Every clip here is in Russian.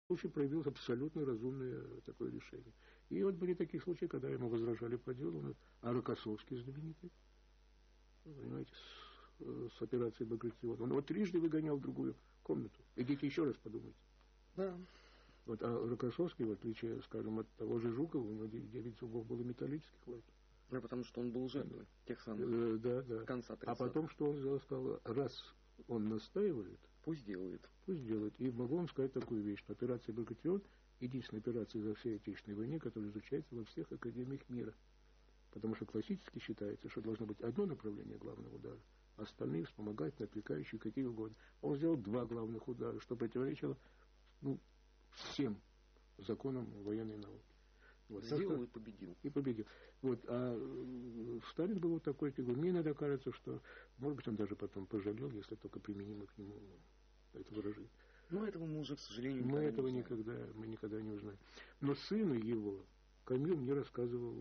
случай проявил абсолютно разумное такое решение. И вот были такие случаи, когда ему возражали по делу, а Рокоссовский знаменитый, понимаете, с операцией Багратион. Он его трижды выгонял в другую комнату. Идите еще раз подумайте. Да. Вот, а Рокоссовский, в отличие, скажем, от того же Жукова, у него 9 зубов было металлических во рту. Ну, потому что он был жертвой тех самых да. конца 30-х. А потом, что он сделал, сказал, раз он настаивает, пусть делает. Пусть делает. И могу вам сказать такую вещь, что операция Багратион единственная операция за всей Отечественной войне, которая изучается во всех академиях мира. Потому что классически считается, что должно быть одно направление главного удара, а остальные вспомогательные, отвлекающие, какие угодно. Он сделал 2 главных удара, что противоречило всем законам военной науки. Вот, сделал и победил. И победил. Вот, а Сталин был вот такой фигурой. Мне иногда кажется, что, может быть, он даже потом пожалел, если только применимо к нему это выражение. Но этого мы уже, к сожалению, мы никогда не узнаем. Но сыну его, Камил, мне рассказывал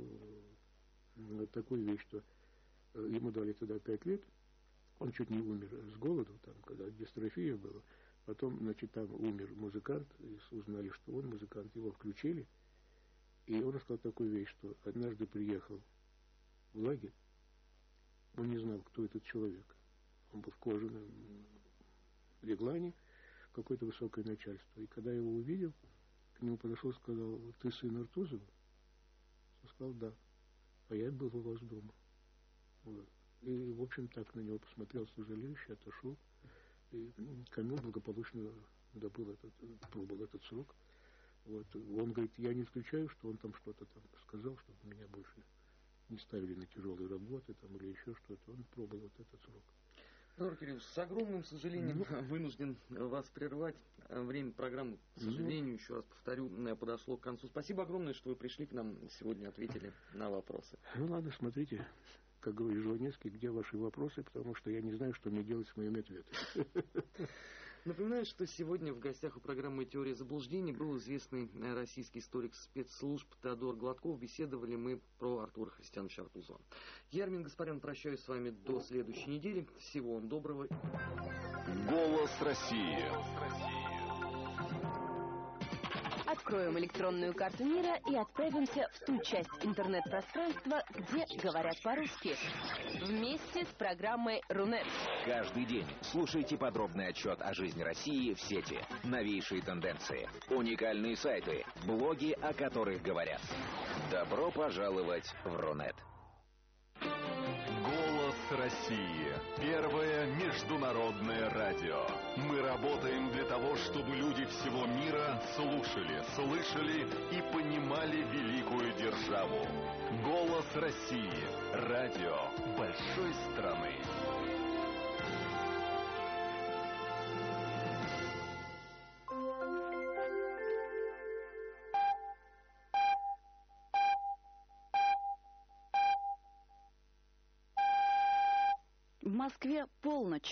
такую вещь, что ему дали тогда 5 лет, он чуть не умер с голоду, там, когда дистрофия была. Потом, значит, там умер музыкант, и узнали, что он музыкант, его включили. И он рассказал такую вещь, что однажды приехал в лагерь, он не знал, кто этот человек. Он был в кожаном реглане, какое-то высокое начальство. И когда его увидел, к нему подошел и сказал: ты сын Артузова? Он сказал: да. А я был у вас дома. Вот. И, в общем, так на него посмотрел сожалеюще, отошел. И Камил благополучно пробыл этот срок. Вот. Он говорит, я не исключаю, что он там что-то там сказал, чтобы меня больше не ставили на тяжелые работы там, или еще что-то. Он пробовал вот этот срок. Эдуард Кириллович, с огромным сожалением вынужден вас прервать. Время программы, к сожалению, еще раз повторю, подошло к концу. Спасибо огромное, что вы пришли к нам сегодня, ответили на вопросы. Ну ладно, смотрите, как говорит Жванецкий, где ваши вопросы, потому что я не знаю, что мне делать с моими ответами. Напоминаю, что сегодня в гостях у программы «Теория заблуждений» был известный российский историк спецслужб Теодор Гладков. Беседовали мы про Артура Христиановича Артузова. Я, Армин Гаспарян, прощаюсь с вами до следующей недели. Всего вам доброго. Голос России. Откроем электронную карту мира и отправимся в ту часть интернет-пространства, где говорят по-русски. Вместе с программой «Рунет». Каждый день слушайте подробный отчет о жизни России в сети, новейшие тенденции, уникальные сайты, блоги, о которых говорят. Добро пожаловать в Рунет. Голос России. Первое международное радио. Мы работаем для того, чтобы люди всего мира слушали, слышали и понимали великую державу. Голос России. Радио большой страны. В Москве полночь.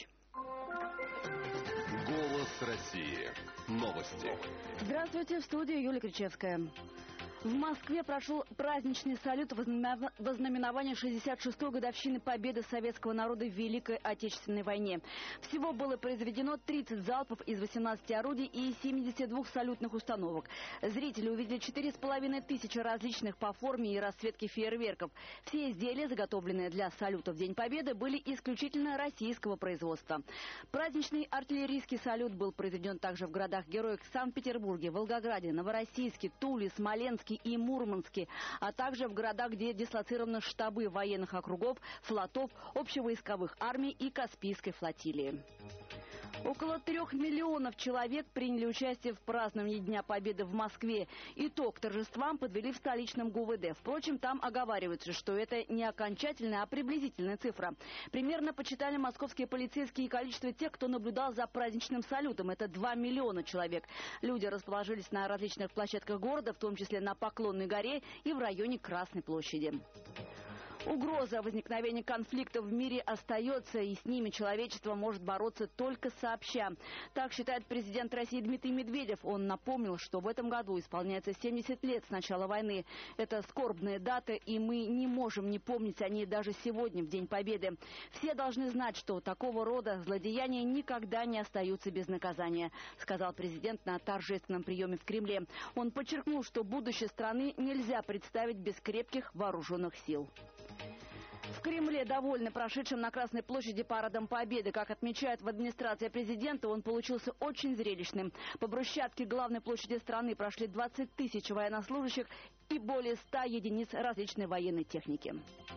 Голос России. Новости. Здравствуйте, в студии Юлия Кричевская. В Москве прошел праздничный салют в ознаменование 66-й годовщины победы советского народа в Великой Отечественной войне. Всего было произведено 30 залпов из 18 орудий и 72 салютных установок. Зрители увидели 4500 различных по форме и расцветке фейерверков. Все изделия, заготовленные для салюта в День Победы, были исключительно российского производства. Праздничный артиллерийский салют был произведен также в городах-героях Санкт-Петербурге, Волгограде, Новороссийске, Туле, Смоленске и Мурманске, а также в городах, где дислоцированы штабы военных округов, флотов, общевойсковых армий и Каспийской флотилии. Около 3 миллионов человек приняли участие в праздновании Дня Победы в Москве. Итог торжествам подвели в столичном ГУВД. Впрочем, там оговаривается, что это не окончательная, а приблизительная цифра. Примерно почитали московские полицейские количество тех, кто наблюдал за праздничным салютом. Это 2 миллиона человек. Люди расположились на различных площадках города, в том числе на Поклонной горе и в районе Красной площади. Угроза возникновения конфликтов в мире остается, и с ними человечество может бороться только сообща. Так считает президент России Дмитрий Медведев. Он напомнил, что в этом году исполняется 70 лет с начала войны. Это скорбная дата, и мы не можем не помнить о ней даже сегодня, в День Победы. Все должны знать, что такого рода злодеяния никогда не остаются без наказания, сказал президент на торжественном приеме в Кремле. Он подчеркнул, что будущее страны нельзя представить без крепких вооруженных сил. В Кремле довольны прошедшим на Красной площади парадом Победы. Как отмечают в администрации президента, он получился очень зрелищным. По брусчатке главной площади страны прошли 20 тысяч военнослужащих и более 100 единиц различной военной техники.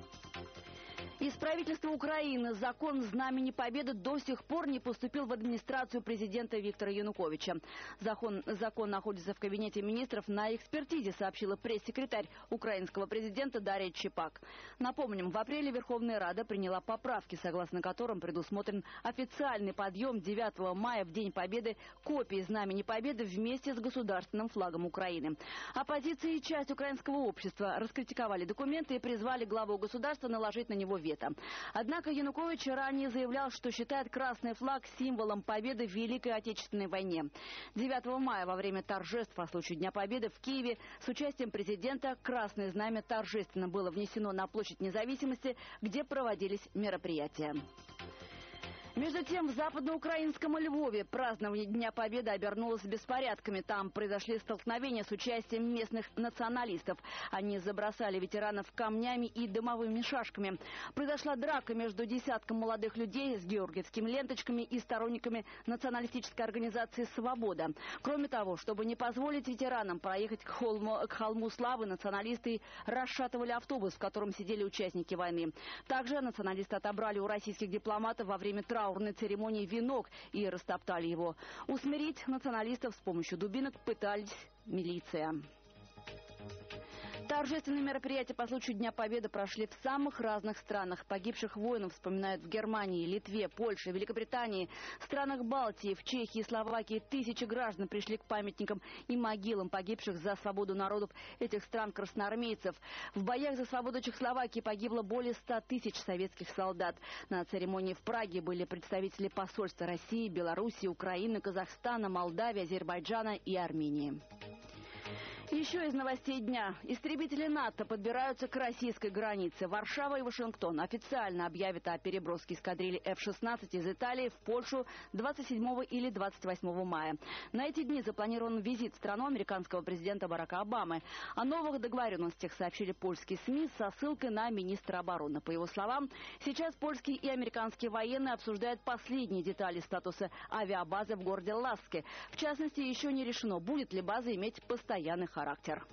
Из правительства Украины закон Знамени Победы до сих пор не поступил в администрацию президента Виктора Януковича. Закон находится в кабинете министров на экспертизе, сообщила пресс-секретарь украинского президента Дарья Чепак. Напомним, в апреле Верховная Рада приняла поправки, согласно которым предусмотрен официальный подъем 9 мая в День Победы копии Знамени Победы вместе с государственным флагом Украины. Оппозиция и часть украинского общества раскритиковали документы и призвали главу государства наложить на него вето. Однако Янукович ранее заявлял, что считает красный флаг символом победы в Великой Отечественной войне. 9 мая во время торжеств по случаю Дня Победы в Киеве с участием президента красное знамя торжественно было внесено на площадь Независимости, где проводились мероприятия. Между тем, в западноукраинском Львове празднование Дня Победы обернулось беспорядками. Там произошли столкновения с участием местных националистов. Они забросали ветеранов камнями и дымовыми шашками. Произошла драка между десятком молодых людей с георгиевскими ленточками и сторонниками националистической организации «Свобода». Кроме того, чтобы не позволить ветеранам проехать к холму славы, националисты расшатывали автобус, в котором сидели участники войны. Также националисты отобрали у российских дипломатов во время траурной церемонии венок и растоптали его. Усмирить националистов с помощью дубинок пытались милиция. Торжественные мероприятия по случаю Дня Победы прошли в самых разных странах. Погибших воинов вспоминают в Германии, Литве, Польше, Великобритании, странах Балтии, в Чехии, Словакии. Тысячи граждан пришли к памятникам и могилам погибших за свободу народов этих стран красноармейцев. В боях за свободу Чехословакии погибло более 100 тысяч советских солдат. На церемонии в Праге были представители посольства России, Белоруссии, Украины, Казахстана, Молдавии, Азербайджана и Армении. Еще из новостей дня. Истребители НАТО подбираются к российской границе. Варшава и Вашингтон официально объявят о переброске эскадрильи F-16 из Италии в Польшу 27 или 28 мая. На эти дни запланирован визит в страну американского президента Барака Обамы. О новых договоренностях сообщили польские СМИ со ссылкой на министра обороны. По его словам, сейчас польские и американские военные обсуждают последние детали статуса авиабазы в городе Ласке. В частности, еще не решено, будет ли база иметь постоянный характер.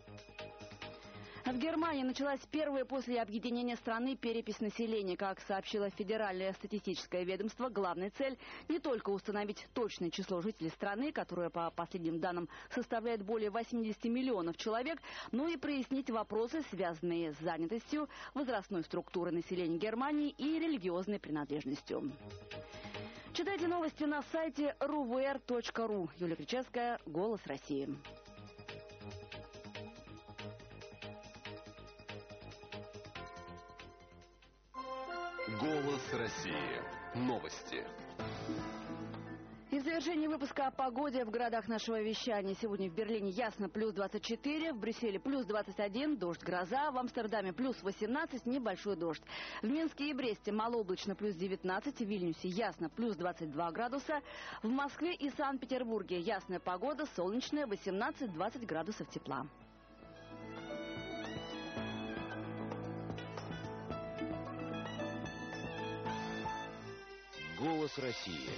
В Германии началась первая после объединения страны перепись населения. Как сообщило Федеральное статистическое ведомство, главная цель не только установить точное число жителей страны, которое по последним данным составляет более 80 миллионов человек, но и прояснить вопросы, связанные с занятостью, возрастной структурой населения Германии и религиозной принадлежностью. Читайте новости на сайте ruver.ru. Юлия Кричевская, «Голос России». Голос России. Новости. И в завершении выпуска о погоде в городах нашего вещания. Сегодня в Берлине ясно плюс 24, в Брюсселе плюс 21, дождь, гроза, в Амстердаме плюс 18, небольшой дождь. В Минске и Бресте малооблачно плюс 19, в Вильнюсе ясно плюс 22 градуса, в Москве и Санкт-Петербурге ясная погода, солнечная, 18-20 градусов тепла. Голос России.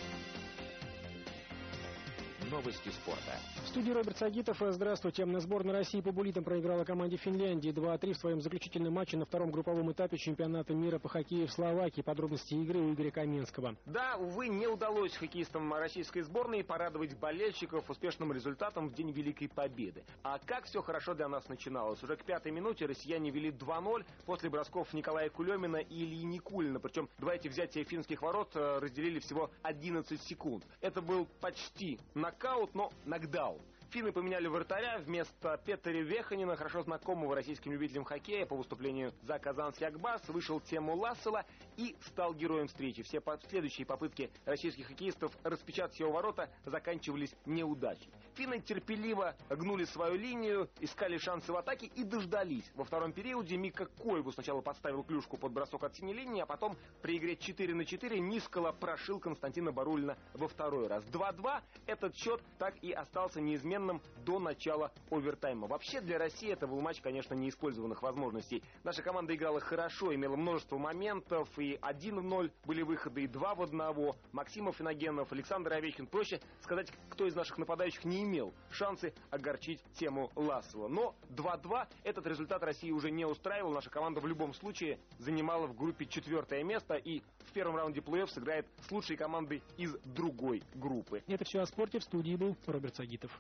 Новости спорта. В студии Роберт Сагитов. Здравствуйте. Сборная России по буллитам проиграла команде Финляндии 2-3 в своем заключительном матче на втором групповом этапе чемпионата мира по хоккею в Словакии. Подробности игры у Игоря Каменского. Да, увы, не удалось хоккеистам российской сборной порадовать болельщиков успешным результатом в День Великой Победы. А как все хорошо для нас начиналось. Уже к 5-й минуте россияне вели 2-0 после бросков Николая Кулемина и Ильи Никулина. Причем два эти взятия финских ворот разделили всего 11 секунд. Это был почти нокаут, но нокдаун. Финны поменяли вратаря. Вместо Петери Веханина, хорошо знакомого российским любителям хоккея по выступлению за Казанский Акбарс, вышел Тему Лассела и стал героем встречи. Все следующие попытки российских хоккеистов распечатать его ворота заканчивались неудачей. Финны терпеливо гнули свою линию, искали шансы в атаке и дождались. Во втором периоде Мика Коеву сначала подставил клюшку под бросок от синей линии, а потом при игре 4-4 Нискола прошил Константина Барулина во второй раз. 2-2. Этот счет так и остался неизменным до начала овертайма. Вообще для России это был матч, конечно, неиспользованных возможностей. Наша команда играла хорошо, имела множество моментов, и 1-0 были выходы, и 2-1. Максимов, Инногенов, Александр Овечкин. Проще сказать, кто из наших нападающих не имел шансы огорчить Тему Лассела. Но 2-2 этот результат России уже не устраивал. Наша команда в любом случае занимала в группе 4-е место и в первом раунде плей-офф сыграет с лучшей командой из другой группы. Это все о спорте. В студии был Роберт Сагитов.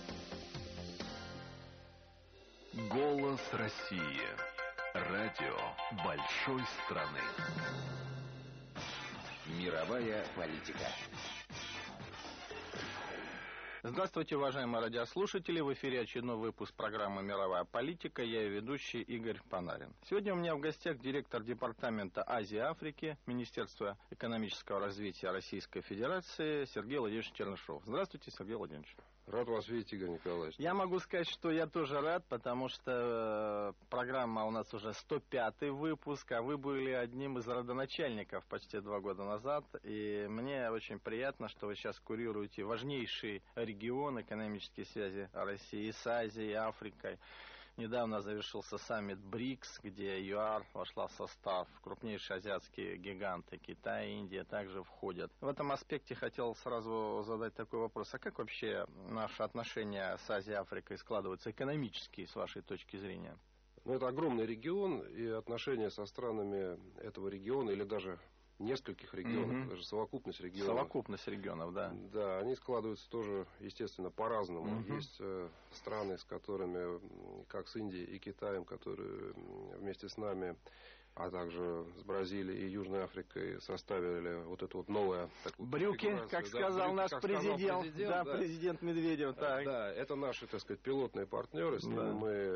Голос России. Радио большой страны. Мировая политика. Здравствуйте, уважаемые радиослушатели. В эфире очередной выпуск программы «Мировая политика». Я ее ведущий Игорь Панарин. Сегодня у меня в гостях директор департамента Азии и Африки Министерства экономического развития Российской Федерации Сергей Владимирович Чернышов. Здравствуйте, Сергей Владимирович. Рад вас видеть, Игорь Николаевич. Я могу сказать, что я тоже рад, потому что программа у нас уже 105-й выпуск, а вы были одним из родоначальников почти 2 года назад. И мне очень приятно, что вы сейчас курируете важнейший регион экономические связи России с Азией и Африкой. Недавно завершился саммит БРИКС, где ЮАР вошла в состав. Крупнейшие азиатские гиганты Китай и Индия также входят. В этом аспекте хотел сразу задать такой вопрос. А как вообще наши отношения с Азией и Африкой складываются экономически, с вашей точки зрения? Ну, это огромный регион, и отношения со странами этого региона, или даже нескольких регионов, даже совокупность регионов. Совокупность регионов, да. Да, они складываются тоже, естественно, по-разному. Есть страны, с которыми, как с Индией и Китаем, которые вместе с нами, а также с Бразилией и Южной Африкой составили вот это вот новое... Брюки, как сказал наш президент. Да, президент Медведев. Так. Да, это наши, так сказать, пилотные партнеры. С ними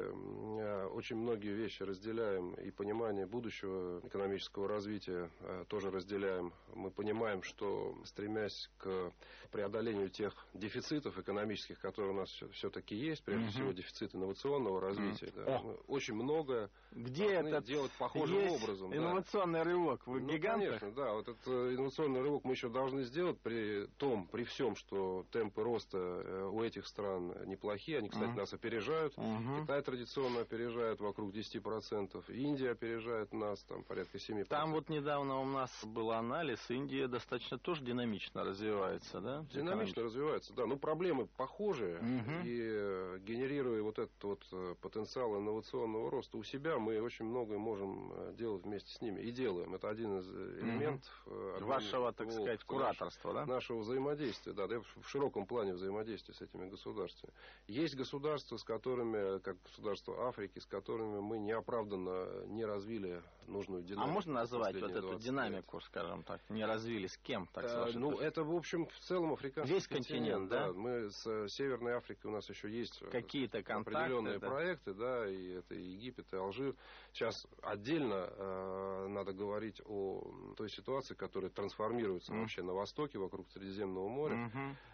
мы очень многие вещи разделяем, и понимание будущего экономического развития тоже разделяем. Мы понимаем, что, стремясь к преодолению тех дефицитов экономических, которые у нас все-таки есть, прежде всего дефицит инновационного развития, мы очень много должны делать похожим образом. Инновационный рывок в гигантах? Конечно, да. Вот этот инновационный рывок мы еще должны сделать при всем, что темпы роста у этих стран неплохие. Они, кстати, нас опережают. Китай традиционно опережает вокруг 10%. Индия опережает нас, там порядка 7%. Там вот недавно у нас был анализ. Индия достаточно тоже динамично развивается, да? Динамично развивается, да. Ну, проблемы похожие. И генерируя вот этот вот потенциал инновационного роста у себя, мы очень многое можем делать вместе с ними. И делаем. Это один из элементов вашего, так сказать, кураторства, да? Нашего взаимодействия, да, в широком плане взаимодействия с этими государствами. Есть государства, с которыми, как государства Африки, с которыми мы неоправданно не развили нужную динамику. А можно назвать вот эту динамику, скажем так, не развили с кем? Так ну, это, в общем, в целом африканский весь континент, да? Мы с Северной Африкой, у нас еще есть какие-то контакты, определенные проекты, да, и это и Египет, и Алжир. Сейчас отдельно надо говорить о той ситуации, которая трансформируется вообще на Востоке, вокруг Средиземного моря.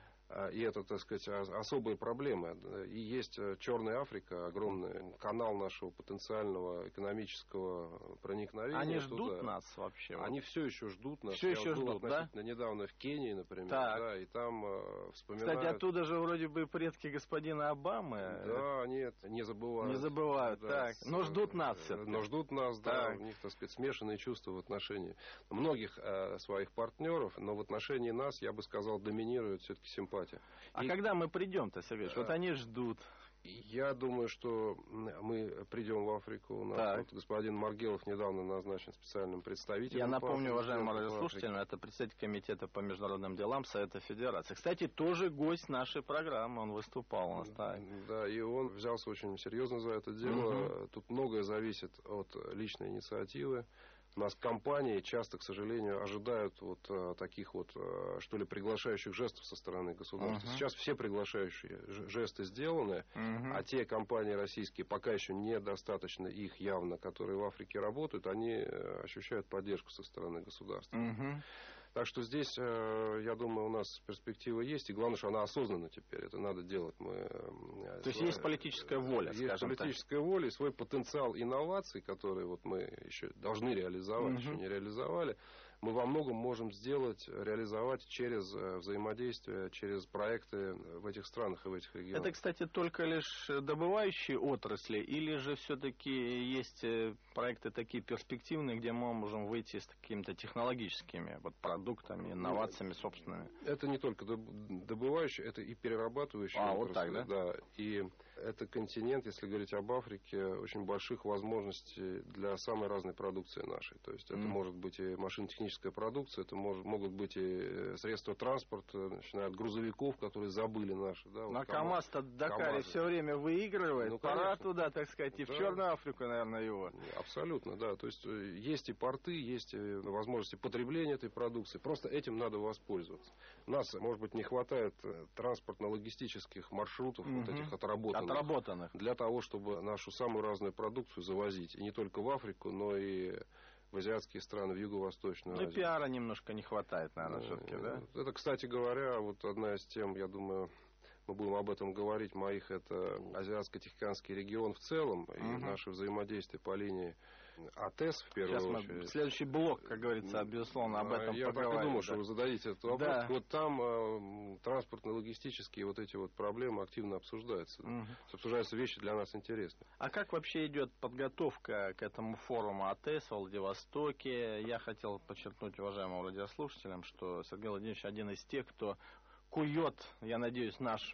И это, так сказать, особые проблемы. И есть Черная Африка, огромный канал нашего потенциального экономического проникновения. Они ждут нас вообще? Они все еще ждут нас. Все еще ждут, да? Недавно в Кении, например, да, и там вспоминают... Кстати, оттуда же вроде бы предки господина Обамы. Да, нет, не забывают. Не забывают, да, так. Но ждут нас все-таки. Но ждут нас, да. У них, так сказать, смешанные чувства в отношении многих своих партнеров, но в отношении нас, я бы сказал, доминирует все-таки симпатия. А когда мы придем-то, Сергей? Вот они ждут. Я думаю, что мы придем в Африку. У нас вот господин Маргелов недавно назначен специальным представителем. Я напомню, уважаемым радиослушателям, это председатель комитета по международным делам Совета Федерации. Кстати, тоже гость нашей программы, он выступал у нас. Да, и он взялся очень серьезно за это дело. Тут многое зависит от личной инициативы, У нас компании часто, к сожалению, ожидают вот таких вот, что ли, приглашающих жестов со стороны государства. Сейчас все приглашающие жесты сделаны, а те компании российские, пока еще недостаточно их явно, которые в Африке работают, они ощущают поддержку со стороны государства. Так что здесь, я думаю, у нас перспектива есть, и главное, что она осознанна теперь, это надо делать. То есть есть политическая воля, скажем так. Есть политическая воля и свой потенциал инноваций, которые вот мы еще должны реализовать, еще не реализовали, мы во многом можем реализовать через взаимодействие, через проекты в этих странах и в этих регионах. Это, кстати, только лишь добывающие отрасли, или же все-таки есть проекты такие перспективные, где мы можем выйти с какими-то технологическими вот продуктами, инновациями собственными? Это не только добывающие, это и перерабатывающие отрасли. Вот так, да? Да. И это континент, если говорить об Африке, очень больших возможностей для самой разной продукции нашей. То есть это может быть и машинотехническая продукция, это могут быть и средства транспорта, начиная от грузовиков, которые забыли наши. Да, вот КамАЗ-то в Дакаре все время выигрывает. Пора туда, так сказать, и в Черную Африку, наверное, его. Абсолютно, да. То есть есть и порты, есть возможности потребления этой продукции. Просто этим надо воспользоваться. У нас, может быть, не хватает транспортно-логистических маршрутов, вот этих отработанных, для того, чтобы нашу самую разную продукцию завозить. И не только в Африку, но и в азиатские страны, в Юго-Восточную Азию. Ну, пиара немножко не хватает, наверное, все-таки, да? Это, кстати говоря, вот одна из тем, я думаю, мы будем об этом говорить, это Азиатско-Тихоокеанский регион в целом и наше взаимодействие по линии АТЭС в первую очередь. Следующий блок, как говорится, безусловно, об этом я поговорим. Я так и думал, что вы зададите этот вопрос. Да. Вот там транспортно-логистические вот эти вот проблемы активно обсуждаются. Обсуждаются вещи для нас интересные. А как вообще идет подготовка к этому форуму АТЭС в Владивостоке? Я хотел подчеркнуть уважаемым радиослушателям, что Сергей Владимирович один из тех, кто кует, я надеюсь, нашу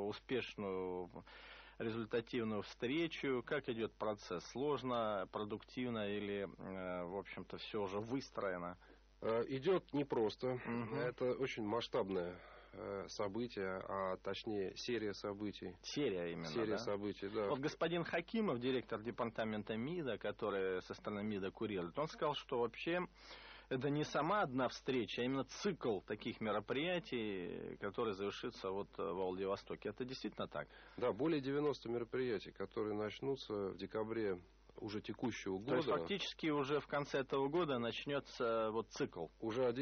успешную результативную встречу. Как идет процесс? Сложно, продуктивно или, в общем-то, все уже выстроено? Идет непросто. Это очень масштабное событие, а точнее серия событий. Серия именно, Серия событий, да. Вот господин Хакимов, директор департамента МИДа, который со стороны МИДа курирует, он сказал, что вообще это не сама одна встреча, а именно цикл таких мероприятий, который завершится вот в Владивостоке. Это действительно так? Да, более 90 мероприятий, которые начнутся в декабре уже текущего года. То есть фактически уже в конце этого года начнется вот цикл? Уже в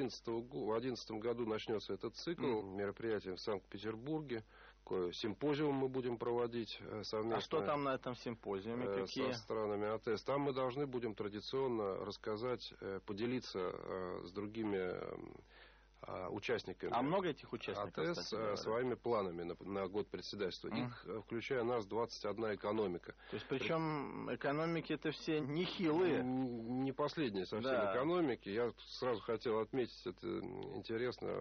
2011 году начнется этот цикл мероприятий в Санкт-Петербурге. Симпозиум мы будем проводить совместно. А что там на этом симпозиуме? Какие? Со странами АТЭС. Там мы должны будем традиционно рассказать, поделиться с другими участниками. А много этих участников? АТЭС своими планами на год председательства. Их, включая нас, 21 экономика. То есть, причем экономики это все нехилые. Не последние совсем экономики. Я сразу хотел отметить, это интересно,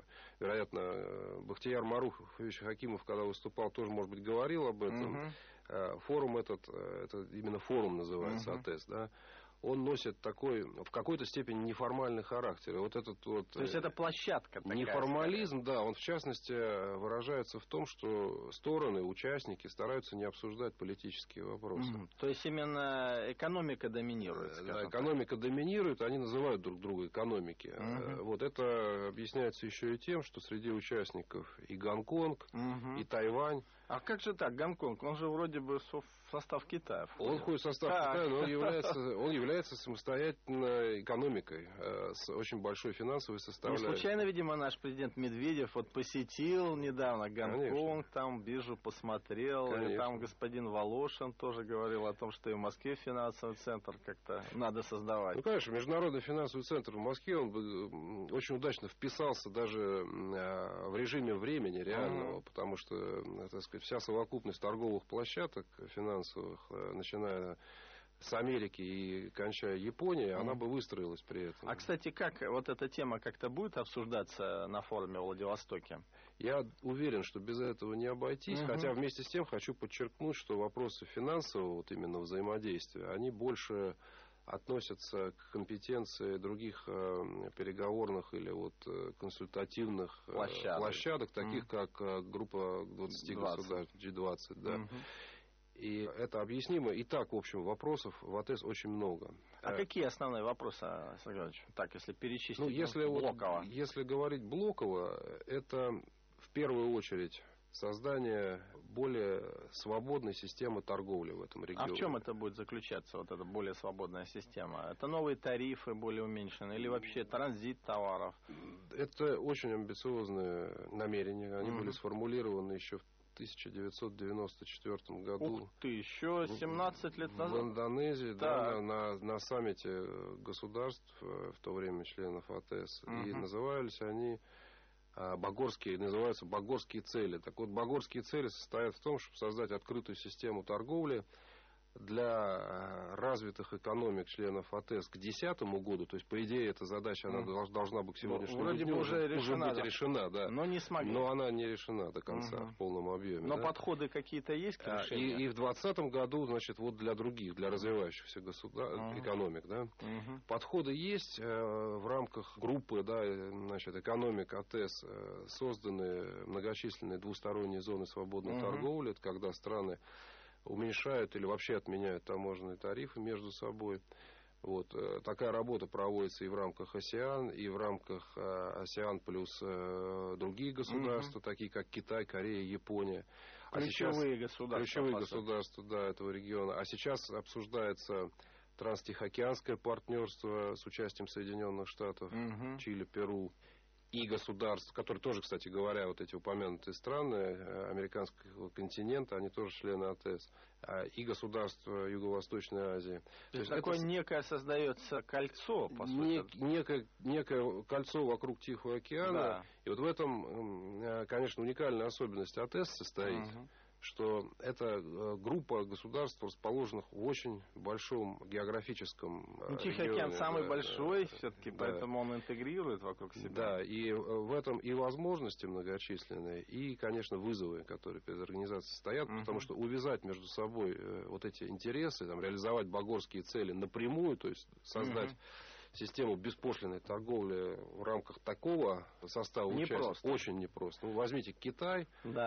вероятно, Бахтияр Маруфович Хакимов, когда выступал, тоже, может быть, говорил об этом. Форум это именно форум называется АТЭС, да. Он носит такой, в какой-то степени, неформальный характер. И вот этот вот... То есть это площадка такая. Неформализм, да, он в частности выражается в том, что стороны, участники стараются не обсуждать политические вопросы. То есть именно экономика доминирует, скажем так. Экономика доминирует, они называют друг друга экономики. Вот это объясняется еще и тем, что среди участников и Гонконг, и Тайвань. А как же так, Гонконг? Он же вроде бы в состав Китая входит. Он входит в состав Китая, но он является самостоятельной экономикой с очень большой финансовой составляющей. Не случайно, видимо, наш президент Медведев посетил недавно Гонконг, там биржу посмотрел, и там господин Волошин тоже говорил о том, что и в Москве финансовый центр как-то надо создавать. Ну, конечно, международный финансовый центр в Москве, он бы очень удачно вписался даже в режиме времени реального, потому что, так сказать, вся совокупность торговых площадок финансовых, начиная с Америки и кончая Японией, она бы выстроилась при этом. А, кстати, как вот эта тема как-то будет обсуждаться на форуме в Владивостоке? Я уверен, что без этого не обойтись, хотя вместе с тем хочу подчеркнуть, что вопросы финансового вот именно взаимодействия, они больше относятся к компетенции других переговорных или вот консультативных площадок таких как группа 20 государств, G20, да. И это объяснимо. И так, в общем, вопросов в АТЭС очень много. А какие основные вопросы, Сергей Иванович? Так, если перечислить, ну, если Блоково. Если говорить Блоково, это в первую очередь создание более свободной системы торговли в этом регионе. А в чем это будет заключаться, вот эта более свободная система? Это новые тарифы более уменьшенные или вообще транзит товаров? Это очень амбициозные намерения. Они были сформулированы еще в 1994 году. Ух ты, еще 17 лет назад? В Индонезии, да, на саммите государств, в то время членов АТЭС. И назывались они называются Багорские цели. Так вот, Багорские цели состоят в том, чтобы создать открытую систему торговли для развитых экономик членов АТЭС к 2010 году. То есть, по идее, эта задача она должна бы к сегодняшнему дню уже быть решена. Да. Но не смогли. Но она не решена до конца в полном объеме. Но подходы какие-то есть к решению? И в 2020 году, значит, вот для других, для развивающихся экономик, да, подходы есть в рамках группы, да, значит, экономик АТЭС созданы многочисленные двусторонние зоны свободной торговли. Это когда страны уменьшают или вообще отменяют таможенные тарифы между собой. Вот. Такая работа проводится и в рамках АСЕАН, и в рамках АСЕАН плюс другие государства, такие как Китай, Корея, Япония. Ключевые государства, да, этого региона. А сейчас обсуждается транстихоокеанское партнерство с участием Соединенных Штатов, Чили, Перу. И государств, которые тоже, кстати говоря, вот эти упомянутые страны американского континента, они тоже члены АТЭС, и государства Юго-Восточной Азии. То есть такое некое создается кольцо, по сути. Некое кольцо вокруг Тихого океана. Да. И вот в этом, конечно, уникальная особенность АТЭС состоит, что это группа государств, расположенных в очень большом географическом Тихий океан самый большой, все-таки, поэтому он интегрирует вокруг себя. Да, и в этом и возможности многочисленные, и, конечно, вызовы, которые перед организацией стоят, потому что увязать между собой вот эти интересы, там, реализовать багорские цели напрямую, то есть создать систему беспошлинной торговли в рамках такого состава участников очень непросто. Ну, возьмите Китай,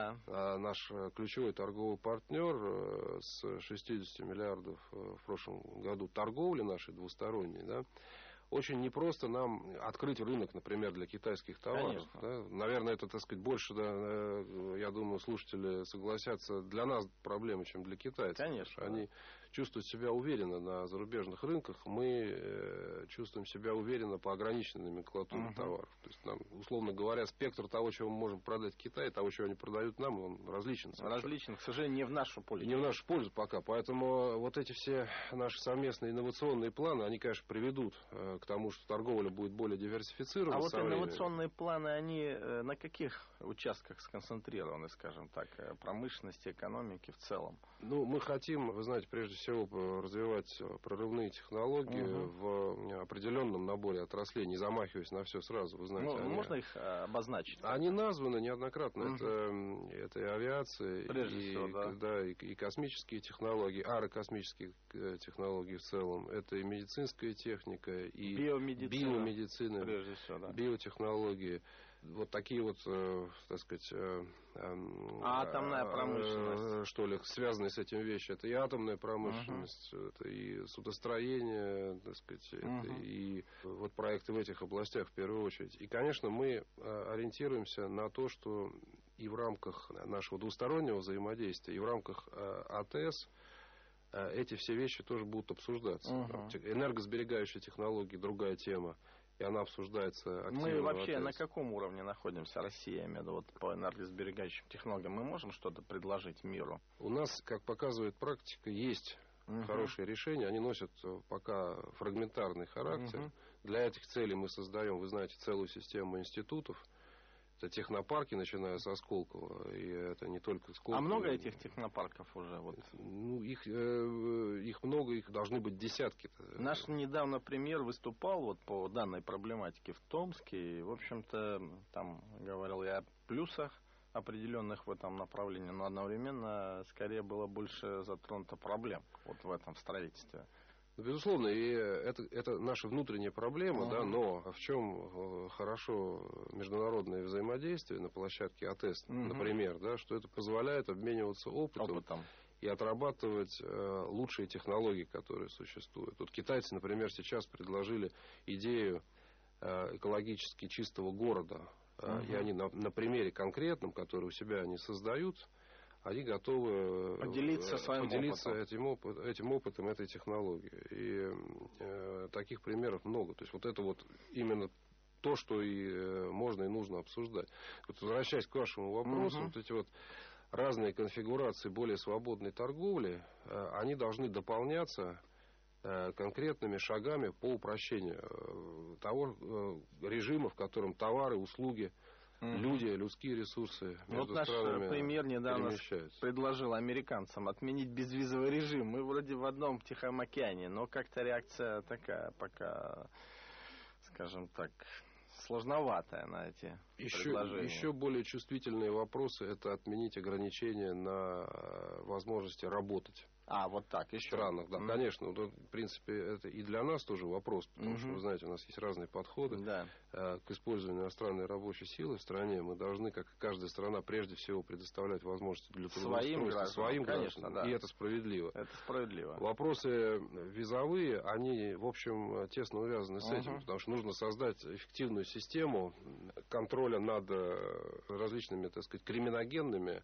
наш ключевой торговый партнер с 60 миллиардов в прошлом году торговли нашей двусторонней, да, очень непросто нам открыть рынок, например, для китайских товаров. Да? Наверное, это, так сказать, больше, да, я думаю, слушатели согласятся, для нас проблема, чем для китайцев. Конечно. Они чувствуют себя уверенно на зарубежных рынках, мы чувствуем себя уверенно по ограниченной номенклатуре товаров. То есть, нам, условно говоря, спектр того, чего мы можем продать в Китае, того, чего они продают нам, он различен. Различен, к сожалению, не в нашу пользу. Не в нашу пользу пока. Поэтому вот эти все наши совместные инновационные планы, они, конечно, приведут к тому, что торговля будет более диверсифицирована. А вот инновационные планы, они на каких участках сконцентрированы, скажем так, промышленности, экономики в целом? Ну, мы хотим, вы знаете, прежде всего развивать прорывные технологии в определенном наборе отраслей, не замахиваясь на все сразу. Вы знаете, можно их обозначить? Они названы неоднократно. Это и авиация, и космические технологии, аэрокосмические технологии в целом. Это и медицинская техника, и биомедицина, прежде всего, биотехнологии. Вот такие вот, так сказать, атомная промышленность, что ли, связанные с этим вещи. Это и атомная промышленность, это и судостроение, так сказать, это и вот проекты в этих областях в первую очередь. И, конечно, мы ориентируемся на то, что и в рамках нашего двустороннего взаимодействия, и в рамках АТС эти все вещи тоже будут обсуждаться. Энергосберегающие технологии — другая тема. И она обсуждается активно. Мы вообще на каком уровне находимся, Россия, я имею в виду, вот по энергосберегающим технологиям? Мы можем что-то предложить миру? У нас, как показывает практика, есть хорошие решения. Они носят пока фрагментарный характер. Для этих целей мы создаем, вы знаете, целую систему институтов. Это технопарки, начиная с Осколково, и это не только Сколково. А много этих технопарков уже? Вот? Ну, их много, их должны быть десятки. Наш недавно премьер выступал вот по данной проблематике в Томске, и, в общем-то, там говорил я о плюсах определенных в этом направлении, но одновременно, скорее, было больше затронуто проблем вот в этом строительстве. Безусловно, и это наша внутренняя проблема, да, но в чем хорошо международное взаимодействие на площадке АТЭС, например, да, что это позволяет обмениваться опытом. и отрабатывать лучшие технологии, которые существуют. Вот китайцы, например, сейчас предложили идею экологически чистого города. И они на примере конкретном, который у себя они создают, они готовы поделиться этим опытом, этой технологией. И таких примеров много. То есть вот это вот именно то, что и можно и нужно обсуждать. Вот, возвращаясь к вашему вопросу, вот эти вот разные конфигурации более свободной торговли, они должны дополняться конкретными шагами по упрощению того режима, в котором товары, услуги, люди, людские ресурсы между странами наш премьер недавно перемещаются. предложил американцам отменить безвизовый режим. Мы вроде в одном Тихом океане, но как-то реакция такая пока, скажем так, сложноватая на эти предложения. Еще более чувствительные вопросы — это отменить ограничения на возможности работать. Вот так, еще. В странах, да, конечно. Вот, в принципе, это и для нас тоже вопрос, потому что, вы знаете, у нас есть разные подходы к использованию иностранной рабочей силы в стране. Мы должны, как и каждая страна, прежде всего предоставлять возможности для трудоустройства своим гражданам. Да. И это справедливо. Это справедливо. Вопросы визовые, они, в общем, тесно увязаны с этим, потому что нужно создать эффективную систему контроля над различными, так сказать, криминогенными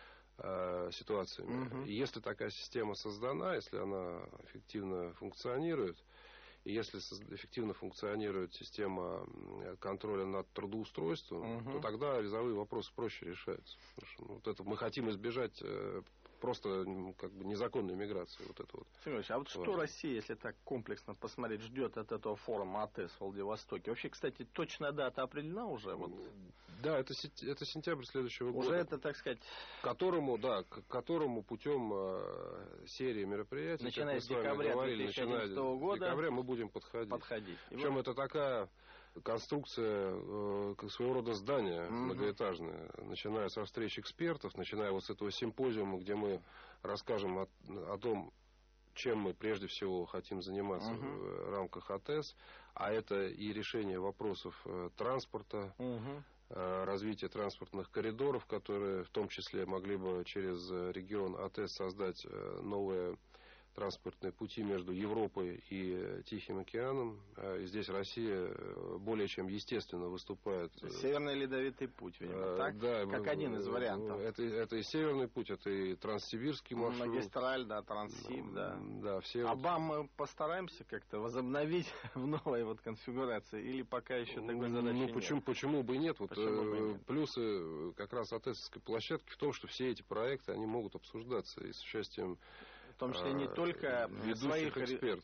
ситуациями. И если такая система создана, если она эффективно функционирует, и если эффективно функционирует система контроля над трудоустройством, то тогда визовые вопросы проще решаются. Потому что, вот это мы хотим избежать просто как бы незаконной миграции. Вот это вот. Сергей Ильич, что Россия, если так комплексно посмотреть, ждет от этого форума АТЭС в Владивостоке? Вообще, кстати, точная дата определена уже? Да, это сентябрь следующего года. Уже это, так сказать... К которому путем серии мероприятий, начиная с декабря 2011 года, мы будем подходить. Причем это такая конструкция, как своего рода здание многоэтажное, начиная со встреч экспертов, начиная вот с этого симпозиума, где мы расскажем о том, чем мы прежде всего хотим заниматься в рамках АТЭС, а это и решение вопросов транспорта, развитие транспортных коридоров, которые в том числе могли бы через регион АТЭС создать новые транспортные пути между Европой и Тихим океаном. И здесь Россия более чем естественно выступает. Северный ледовитый путь, видимо, так? Да, как один из вариантов. Это и северный путь, это и транссибирский маршрут. Магистраль, да, Транссиб, да. Все БАМ мы постараемся как-то возобновить в новой вот конфигурации, или пока еще такой задачи нет? Почему бы и нет? Плюсы как раз АТЭСовской площадки в том, что все эти проекты, они могут обсуждаться и с участием в том числе не только ведущих экспертов,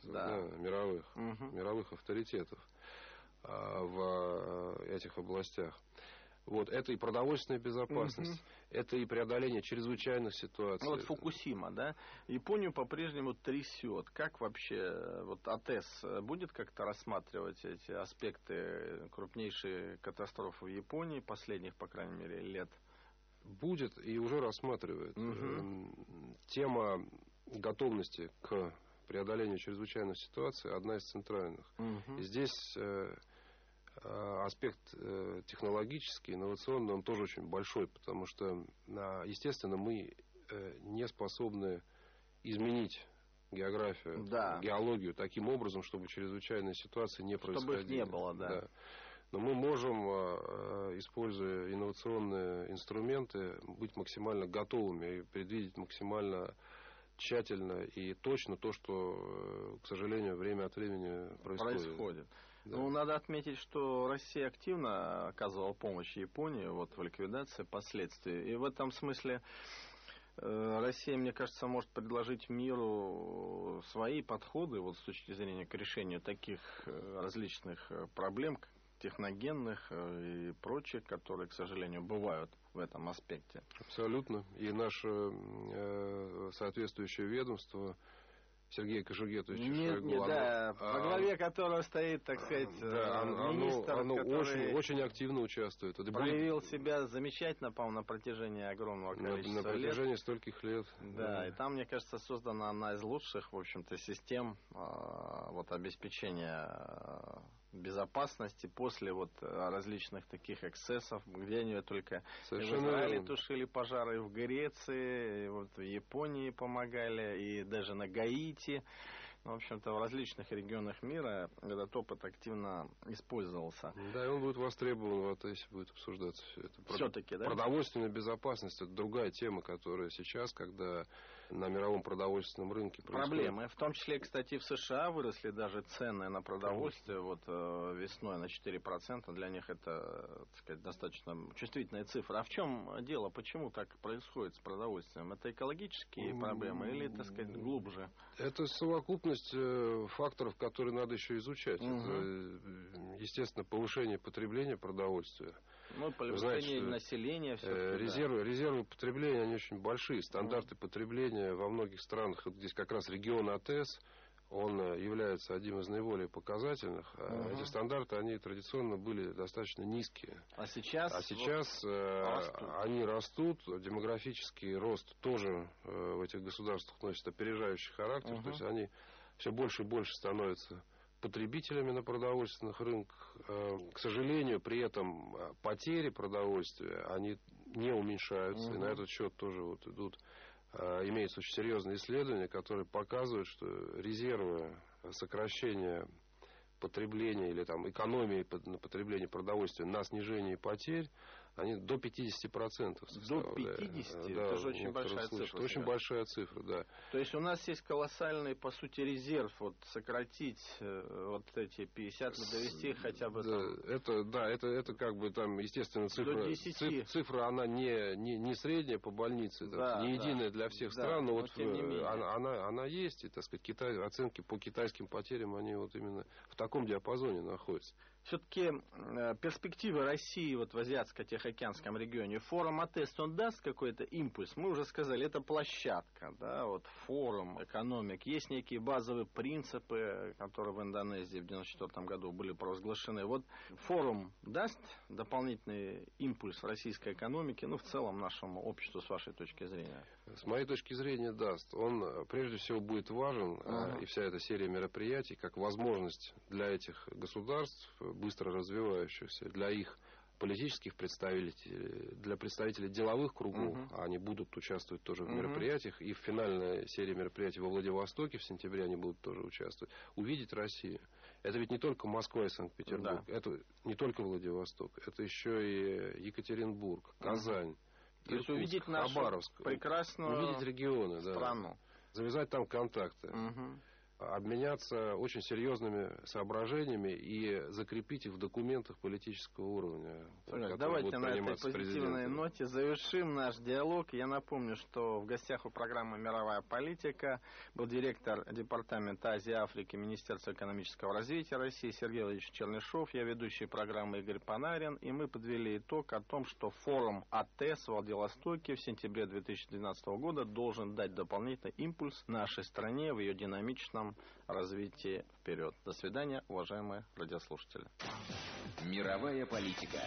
мировых авторитетов в этих областях. Вот, это и продовольственная безопасность, это и преодоление чрезвычайных ситуаций. Вот Фукусима, да? Японию по-прежнему трясет. Как вообще вот АТЭС будет как-то рассматривать эти аспекты крупнейшей катастрофы в Японии последних, по крайней мере, лет? Будет и уже рассматривает. Тема готовности к преодолению чрезвычайных ситуаций одна из центральных. И здесь аспект технологический, инновационный, он тоже очень большой, потому что, естественно, мы не способны изменить географию, геологию таким образом, чтобы чрезвычайные ситуации не происходили. Чтобы их не было, да. Но мы можем, используя инновационные инструменты, быть максимально готовыми и предвидеть максимально тщательно и точно то, что, к сожалению, время от времени происходит. Да. Надо отметить, что Россия активно оказывала помощь Японии в ликвидации последствий. И в этом смысле Россия, мне кажется, может предложить миру свои подходы с точки зрения к решению таких различных проблем, техногенных и прочих, которые, к сожалению, бывают в этом аспекте. Абсолютно. И наше соответствующее ведомство Сергей Кожугетович Шойгу, во главе которого стоит, так сказать, министр, оно очень активно участвует. Проявил себя замечательно, по-моему, на протяжении огромного количества лет. На протяжении стольких лет. Да, и там, мне кажется, создана одна из лучших, в общем-то, систем обеспечения безопасности после вот различных таких эксцессов, где они только Совершенно в Израиле верно. тушили пожары, и в Греции, и вот в Японии помогали, и даже на Гаити. В общем-то, в различных регионах мира этот опыт активно использовался. Да, и он будет востребован в АТЭСе, будет обсуждаться все это. Все-таки, да? Продовольственная безопасность — это другая тема, которая сейчас, когда на мировом продовольственном рынке происходит. Проблемы. В том числе, кстати, в США выросли даже цены на продовольствие вот весной на 4%. Для них это, так сказать, достаточно чувствительная цифра. А в чем дело? Почему так происходит с продовольствием? Это экологические проблемы или, так сказать, глубже? Это совокупность факторов, которые надо еще изучать. Угу. Это, естественно, повышение потребления продовольствия. Ну, повышение населения. Резервы потребления, они очень большие. Стандарты потребления во многих странах, вот здесь как раз регион АТЭС, он является одним из наиболее показательных. Эти стандарты, они традиционно были достаточно низкие. А сейчас они растут. Демографический рост тоже в этих государствах носит опережающий характер. То есть они все больше и больше становятся потребителями на продовольственных рынках. К сожалению, при этом потери продовольствия, они не уменьшаются. И на этот счет тоже вот идут, имеются очень серьезные исследования, которые показывают, что резервы сокращения потребления или там экономии на потребление продовольствия на снижении потерь, они до 50% составляют. До 50%? Да, это же очень большая цифра. Очень большая цифра, да. То есть у нас есть колоссальный, по сути, резерв вот сократить вот эти 50, довести хотя бы это как бы там, естественно, цифра она не средняя по больнице, не единая для всех стран, но вот она есть, и, так сказать, оценки по китайским потерям, они вот именно в таком диапазоне находятся. Все-таки перспективы России вот в Азиатско-Тихоокеанском регионе, форум АТЭС, он даст какой-то импульс? Мы уже сказали, это площадка, да, вот форум экономик. Есть некие базовые принципы, которые в Индонезии в 1994 году были провозглашены. Вот форум даст дополнительный импульс российской экономике, ну, в целом нашему обществу, с вашей точки зрения? С моей точки зрения, даст. Он, прежде всего, будет важен, и вся эта серия мероприятий, как возможность для этих государств, быстро развивающихся, для их политических представителей, для представителей деловых кругов, они будут участвовать тоже в мероприятиях, и в финальной серии мероприятий во Владивостоке в сентябре они будут тоже участвовать, увидеть Россию. Это ведь не только Москва и Санкт-Петербург, это не только Владивосток, это еще и Екатеринбург, Казань, Иркутск, увидеть нашу Хабаровск, прекрасную увидеть регионы, страну. Завязать там контакты. Обменяться очень серьезными соображениями и закрепить их в документах политического уровня. Давайте на этой позитивной ноте завершим наш диалог. Я напомню, что в гостях у программы «Мировая политика» был директор департамента Азии и Африки Министерства экономического развития России Сергей Владимирович Чернышов, я ведущий программы Игорь Панарин, и мы подвели итог о том, что форум АТЭС в Владивостоке в сентябре 2012 года должен дать дополнительный импульс нашей стране в ее динамичном развитии вперед. До свидания, уважаемые радиослушатели. Мировая политика.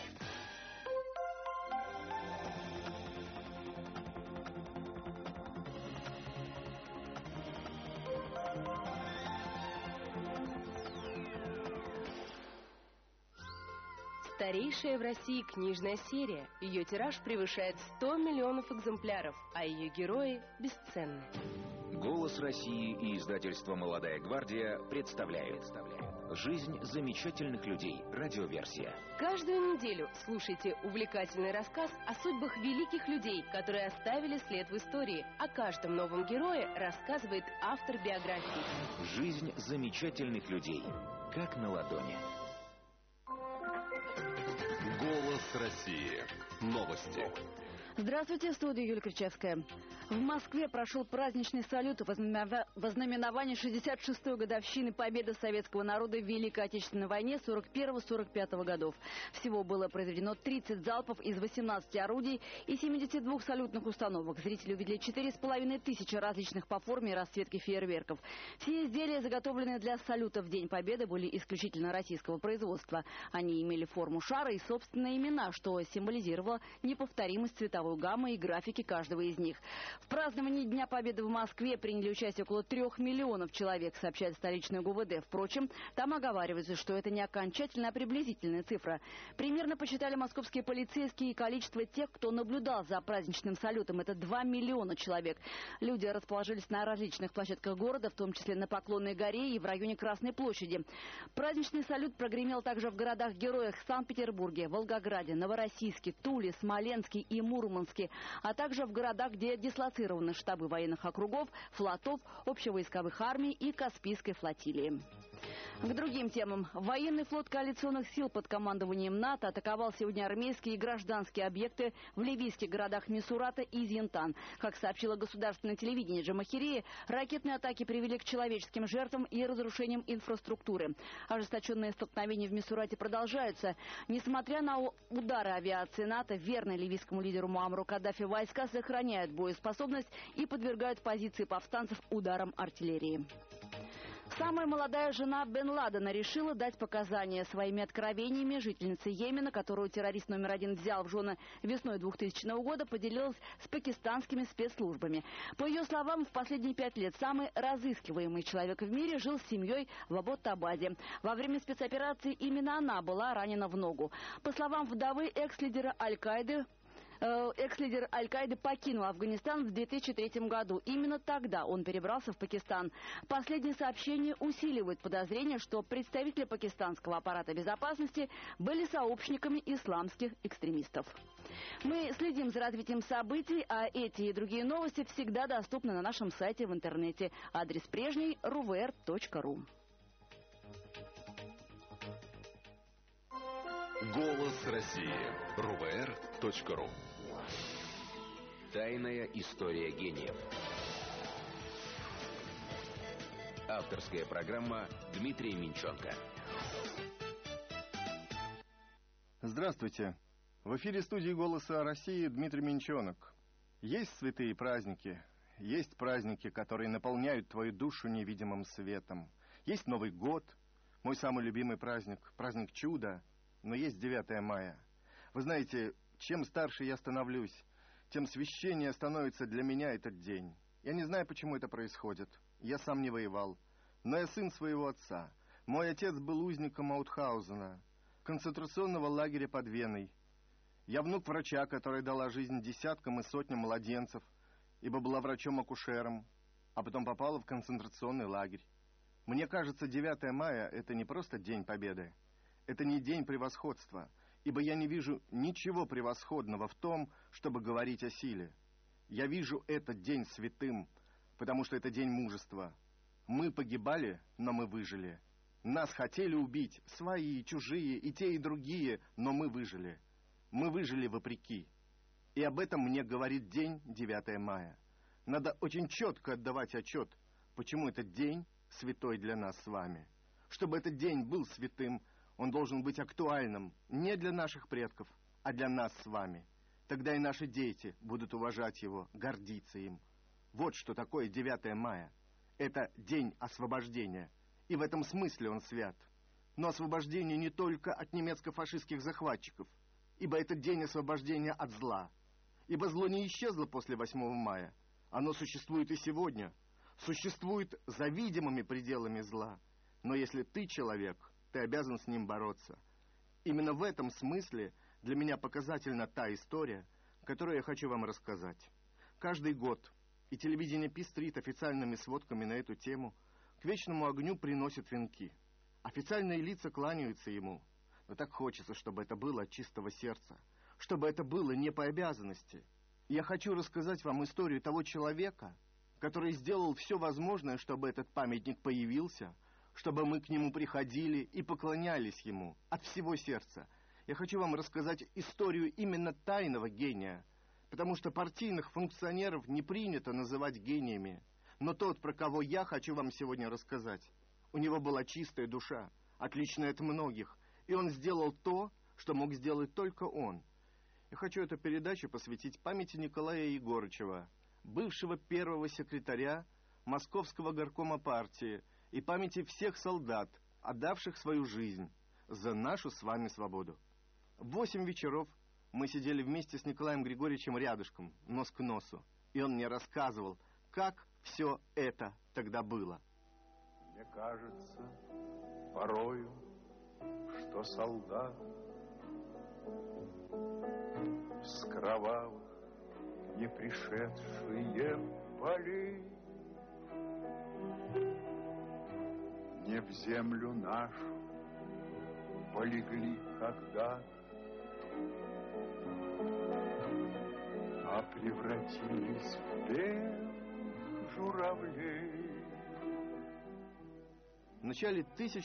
Старейшая в России книжная серия. Ее тираж превышает 100 миллионов экземпляров, а ее герои бесценны. «Голос России» и издательство «Молодая гвардия» представляют «Жизнь замечательных людей». Радиоверсия. Каждую неделю слушайте увлекательный рассказ о судьбах великих людей, которые оставили след в истории. О каждом новом герое рассказывает автор биографии. «Жизнь замечательных людей». Как на ладони. «Голос России». Новости. Здравствуйте, в студии Юлия Кричевская. В Москве прошел праздничный салют в ознаменовании 66-й годовщины победы советского народа в Великой Отечественной войне 41-45 годов. Всего было произведено 30 залпов из 18 орудий и 72 салютных установок. Зрители увидели 4500 различных по форме и расцветке фейерверков. Все изделия, заготовленные для салюта в День Победы, были исключительно российского производства. Они имели форму шара и собственные имена, что символизировало неповторимость цветовой цветовой гаммой и графики каждого из них. В праздновании Дня Победы в Москве приняли участие около 3 миллионов человек, сообщает столичное ГУВД. Впрочем, там оговаривается, что это не окончательная, а приблизительная цифра. Примерно посчитали московские полицейские и количество тех, кто наблюдал за праздничным салютом. Это 2 миллиона человек. Люди расположились на различных площадках города, в том числе на Поклонной горе и в районе Красной площади. Праздничный салют прогремел также в городах-героях Санкт-Петербурге, Волгограде, Новороссийске, Туле, Смоленске и Мурманске, а также в городах, где дислоцированы штабы военных округов, флотов, общевойсковых армий и Каспийской флотилии. К другим темам. Военный флот коалиционных сил под командованием НАТО атаковал сегодня армейские и гражданские объекты в ливийских городах Мисурата и Зинтан. Как сообщило государственное телевидение Джамахирии, ракетные атаки привели к человеческим жертвам и разрушениям инфраструктуры. Ожесточенные столкновения в Мисурате продолжаются. Несмотря на удары авиации НАТО, верные ливийскому лидеру Муаммару Каддафи войска сохраняют боеспособность и подвергают позиции повстанцев ударам артиллерии. Самая молодая жена Бен Ладена решила дать показания. Своими откровениями жительница Йемена, которую террорист номер 1 взял в жены весной 2000 года, поделилась с пакистанскими спецслужбами. По ее словам, в последние 5 лет самый разыскиваемый человек в мире жил с семьей в Абботтабаде. Во время спецоперации именно она была ранена в ногу. По словам вдовы экс-лидера Аль-Каиды, экс-лидер Аль-Каиды покинул Афганистан в 2003 году. Именно тогда он перебрался в Пакистан. Последние сообщения усиливают подозрение, что представители пакистанского аппарата безопасности были сообщниками исламских экстремистов. Мы следим за развитием событий, а эти и другие новости всегда доступны на нашем сайте в интернете. Адрес прежний – ruver.ru. Голос России. ruver.ru. Тайная история гениев. Авторская программа Дмитрия Минченко. Здравствуйте. В эфире студии «Голоса России» Дмитрий Минченок. Есть святые праздники. Есть праздники, которые наполняют твою душу невидимым светом. Есть Новый год, мой самый любимый праздник, праздник чуда. Но есть 9 мая. Вы знаете, чем старше я становлюсь, тем священнее становится для меня этот день. Я не знаю, почему это происходит. Я сам не воевал. Но я сын своего отца. Мой отец был узником Маутхаузена, концентрационного лагеря под Веной. Я внук врача, которая дала жизнь десяткам и сотням младенцев, ибо была врачом-акушером, а потом попала в концентрационный лагерь. Мне кажется, 9 мая – это не просто День Победы. Это не день превосходства, ибо я не вижу ничего превосходного в том, чтобы говорить о силе. Я вижу этот день святым, потому что это день мужества. Мы погибали, но мы выжили. Нас хотели убить, свои, чужие, и те, и другие, но мы выжили. Мы выжили вопреки. И об этом мне говорит день 9 мая. Надо очень четко отдавать отчет, почему этот день святой для нас с вами. Чтобы этот день был святым, он должен быть актуальным не для наших предков, а для нас с вами. Тогда и наши дети будут уважать его, гордиться им. Вот что такое 9 мая. Это день освобождения. И в этом смысле он свят. Но освобождение не только от немецко-фашистских захватчиков, ибо это день освобождения от зла. Ибо зло не исчезло после 8 мая. Оно существует и сегодня. Существует за видимыми пределами зла. Но если ты человек, ты обязан с ним бороться. Именно в этом смысле для меня показательна та история, которую я хочу вам рассказать. Каждый год, и телевидение пестрит официальными сводками на эту тему, к вечному огню приносят венки. Официальные лица кланяются ему. Но так хочется, чтобы это было от чистого сердца, чтобы это было не по обязанности. И я хочу рассказать вам историю того человека, который сделал все возможное, чтобы этот памятник появился, чтобы мы к нему приходили и поклонялись ему от всего сердца. Я хочу вам рассказать историю именно тайного гения, потому что партийных функционеров не принято называть гениями. Но тот, про кого я хочу вам сегодня рассказать, у него была чистая душа, отличная от многих, и он сделал то, что мог сделать только он. Я хочу эту передачу посвятить памяти Николая Егорычева, бывшего первого секретаря Московского горкома партии, и памяти всех солдат, отдавших свою жизнь за нашу с вами свободу. В 8 вечеров Мы сидели вместе с Николаем Григорьевичем рядышком, нос к носу, и он мне рассказывал, как все это тогда было. Мне кажется порою, что солдат с кровавых не пришедшие полей не в землю нашу полегли когда-то, а превратились в белых журавлей. В начале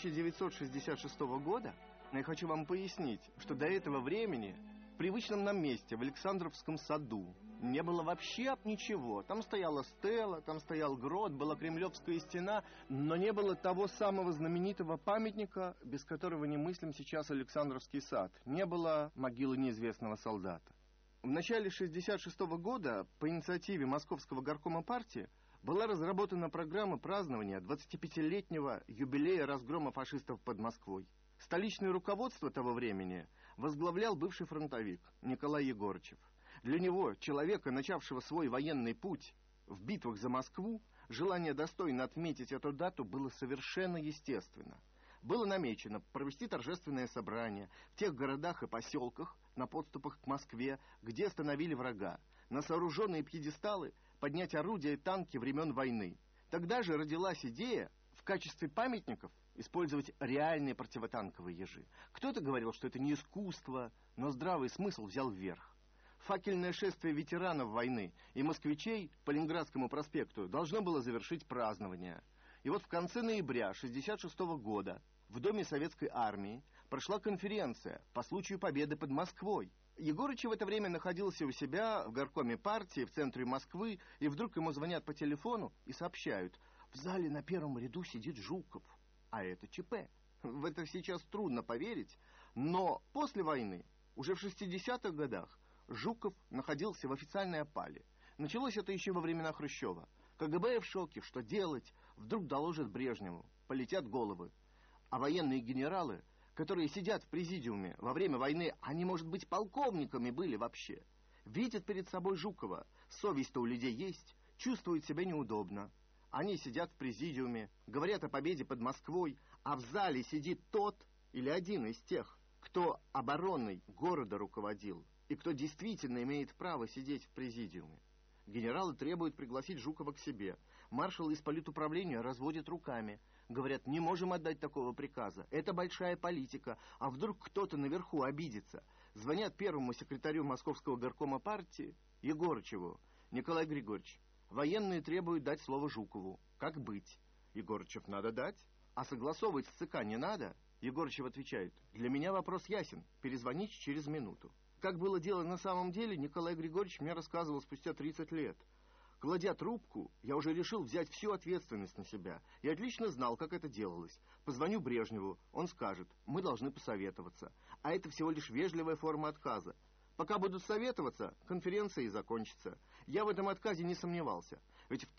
1966 года я хочу вам пояснить, что до этого времени в привычном нам месте, в Александровском саду, не было вообще ничего. Там стояла стела, там стоял грот, была Кремлевская стена, но не было того самого знаменитого памятника, без которого не мыслим сейчас Александровский сад. Не было могилы неизвестного солдата. В начале 1966 года по инициативе Московского горкома партии была разработана программа празднования 25-летнего юбилея разгрома фашистов под Москвой. Столичное руководство того времени возглавлял бывший фронтовик Николай Егорычев. Для него, человека, начавшего свой военный путь в битвах за Москву, желание достойно отметить эту дату было совершенно естественно. Было намечено провести торжественное собрание в тех городах и поселках на подступах к Москве, где остановили врага, на сооруженные пьедесталы поднять орудия и танки времен войны. Тогда же родилась идея в качестве памятников использовать реальные противотанковые ежи. Кто-то говорил, что это не искусство, но здравый смысл взял вверх. Факельное шествие ветеранов войны и москвичей по Ленинградскому проспекту должно было завершить празднование. И вот в конце ноября 1966 года в Доме Советской Армии прошла конференция по случаю победы под Москвой. Егорыч в это время находился у себя в горкоме партии в центре Москвы, и вдруг ему звонят по телефону и сообщают: в зале на первом ряду сидит Жуков, а это ЧП. В это сейчас трудно поверить, но после войны, уже в 60-х годах, Жуков находился в официальной опале. Началось это еще во времена Хрущева. КГБ в шоке, что делать? Вдруг доложат Брежневу, полетят головы. А военные генералы, которые сидят в президиуме во время войны, они, может быть, полковниками были вообще, видят перед собой Жукова, совесть-то у людей есть, чувствуют себя неудобно. Они сидят в президиуме, говорят о победе под Москвой, а в зале сидит тот или один из тех, кто обороной города руководил, и кто действительно имеет право сидеть в президиуме. Генералы требуют пригласить Жукова к себе. Маршалы из политуправления разводят руками. Говорят, не можем отдать такого приказа. Это большая политика. А вдруг кто-то наверху обидится? Звонят первому секретарю Московского горкома партии, Егорычеву. Николай Григорьевич, военные требуют дать слово Жукову. Как быть? Егорычев, надо дать. А согласовывать с ЦК не надо? Егорычев отвечает, для меня вопрос ясен. Перезвоните через минуту. Как было дело на самом деле, Николай Григорьевич мне рассказывал спустя 30 лет. Кладя трубку, я уже решил взять всю ответственность на себя. Я отлично знал, как это делалось. Позвоню Брежневу, он скажет, мы должны посоветоваться. А это всего лишь вежливая форма отказа. Пока будут советоваться, конференция и закончится. Я в этом отказе не сомневался. Ведь в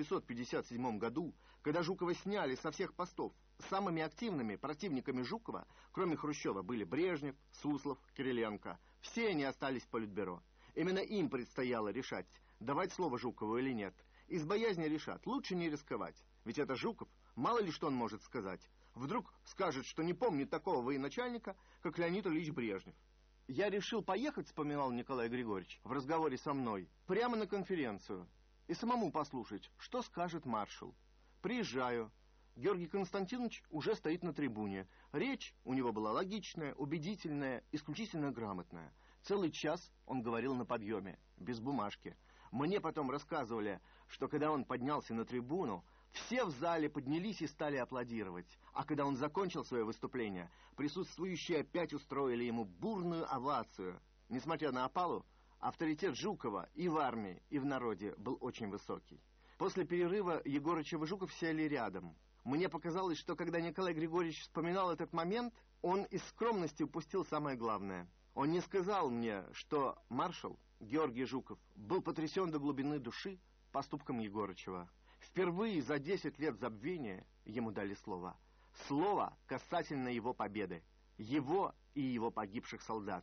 1957 году, когда Жукова сняли со всех постов, самыми активными противниками Жукова, кроме Хрущева, были Брежнев, Суслов, Кириленко. Все они остались в Политбюро. Именно им предстояло решать, давать слово Жукову или нет. Из боязни решат, лучше не рисковать. Ведь это Жуков, мало ли что он может сказать. Вдруг скажет, что не помнит такого военачальника, как Леонид Ильич Брежнев. Я решил поехать, вспоминал Николай Григорьевич в разговоре со мной, прямо на конференцию и самому послушать, что скажет маршал. Приезжаю. Георгий Константинович уже стоит на трибуне. Речь у него была логичная, убедительная, исключительно грамотная. Целый час он говорил на подъеме, без бумажки. Мне потом рассказывали, что когда он поднялся на трибуну, все в зале поднялись и стали аплодировать. А когда он закончил свое выступление, присутствующие опять устроили ему бурную овацию. Несмотря на опалу, авторитет Жукова и в армии, и в народе был очень высокий. После перерыва Егорычев и Жуков сели рядом. Мне показалось, что когда Николай Григорьевич вспоминал этот момент, он из скромности упустил самое главное. Он не сказал мне, что маршал Георгий Жуков был потрясен до глубины души поступком Егорычева. Впервые за 10 лет забвения ему дали слово. Слово касательно его победы. Его и его погибших солдат.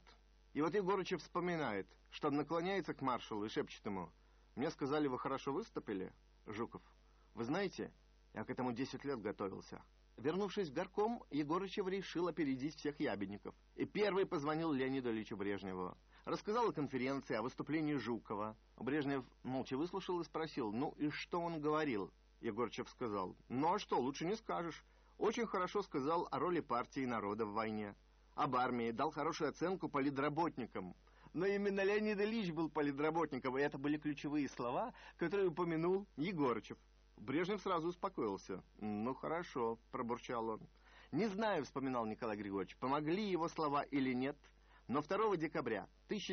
И вот Егорычев вспоминает, что наклоняется к маршалу и шепчет ему: «Мне сказали, вы хорошо выступили, Жуков. Вы знаете, я к этому 10 лет готовился». Вернувшись в горком, Егорычев решил опередить всех ябедников. И первый позвонил Леониду Ильичу Брежневу. Рассказал о конференции, о выступлении Жукова. Брежнев молча выслушал и спросил: «Ну и что он говорил?» Егорычев сказал: «Ну а что, лучше не скажешь. Очень хорошо сказал о роли партии и народа в войне. Об армии, дал хорошую оценку политработникам». Но именно Леонид Ильич был политработником, и это были ключевые слова, которые упомянул Егорычев. Брежнев сразу успокоился. «Ну хорошо», — пробурчал он. «Не знаю», — вспоминал Николай Григорьевич, помогли его слова или нет, но 2 декабря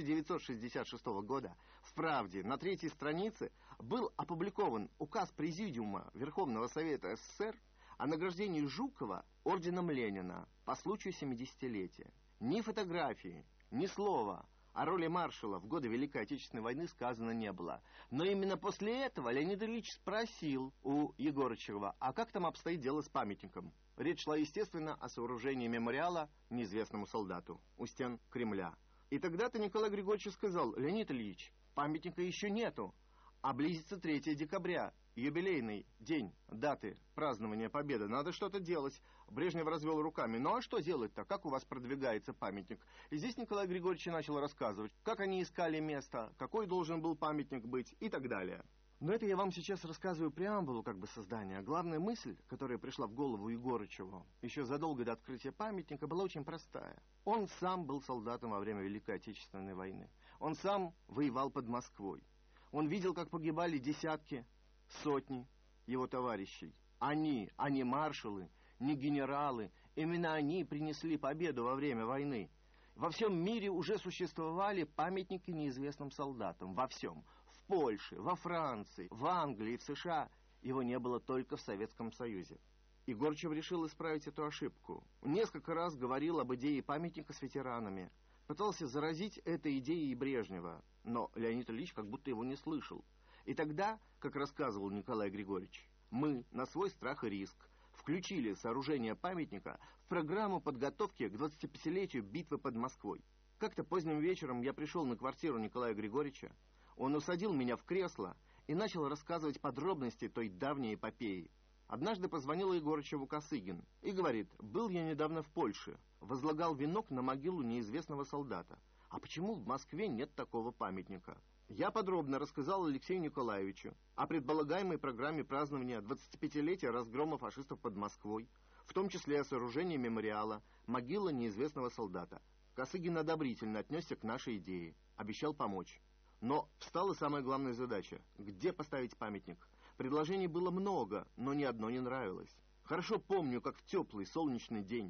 1966 года в «Правде» на 3-й странице был опубликован указ Президиума Верховного Совета СССР о награждении Жукова орденом Ленина по случаю 70-летия. Ни фотографии, ни слова о роли маршала в годы Великой Отечественной войны сказано не было. Но именно после этого Леонид Ильич спросил у Егорычева: а как там обстоит дело с памятником? Речь шла, естественно, о сооружении мемориала неизвестному солдату у стен Кремля. И тогда-то Николай Григорьевич сказал: Леонид Ильич, памятника еще нету, а близится 3 декабря, юбилейный день даты празднования Победы, надо что-то делать. Брежнев развел руками: ну а что делать-то, как у вас продвигается памятник? И здесь Николай Григорьевич начал рассказывать, как они искали место, какой должен был памятник быть и так далее. Но это я вам сейчас рассказываю преамбулу как бы создания. Главная мысль, которая пришла в голову Егорычеву еще задолго до открытия памятника, была очень простая. Он сам был солдатом во время Великой Отечественной войны. Он сам воевал под Москвой. Он видел, как погибали десятки, сотни его товарищей. Они, а не маршалы, не генералы, именно они принесли победу во время войны. Во всем мире уже существовали памятники неизвестным солдатам. Во всем. В Польше, во Франции, в Англии, в США. Его не было только в Советском Союзе. Егорычев решил исправить эту ошибку. Несколько раз говорил об идее памятника с ветеранами. Пытался заразить этой идеей и Брежнева. Но Леонид Ильич как будто его не слышал. И тогда, как рассказывал Николай Григорьевич, мы на свой страх и риск включили сооружение памятника в программу подготовки к 25-летию битвы под Москвой. Как-то поздним вечером я пришел на квартиру Николая Григорьевича, он усадил меня в кресло и начал рассказывать подробности той давней эпопеи. Однажды позвонил Егорычеву Косыгин и говорит: был я недавно в Польше, возлагал венок на могилу неизвестного солдата. А почему в Москве нет такого памятника? Я подробно рассказал Алексею Николаевичу о предполагаемой программе празднования 25-летия разгрома фашистов под Москвой, в том числе о сооружении мемориала «Могила неизвестного солдата». Косыгин одобрительно отнесся к нашей идее, обещал помочь. Но встала самая главная задача – где поставить памятник? Предложений было много, но ни одно не нравилось. Хорошо помню, как в теплый солнечный день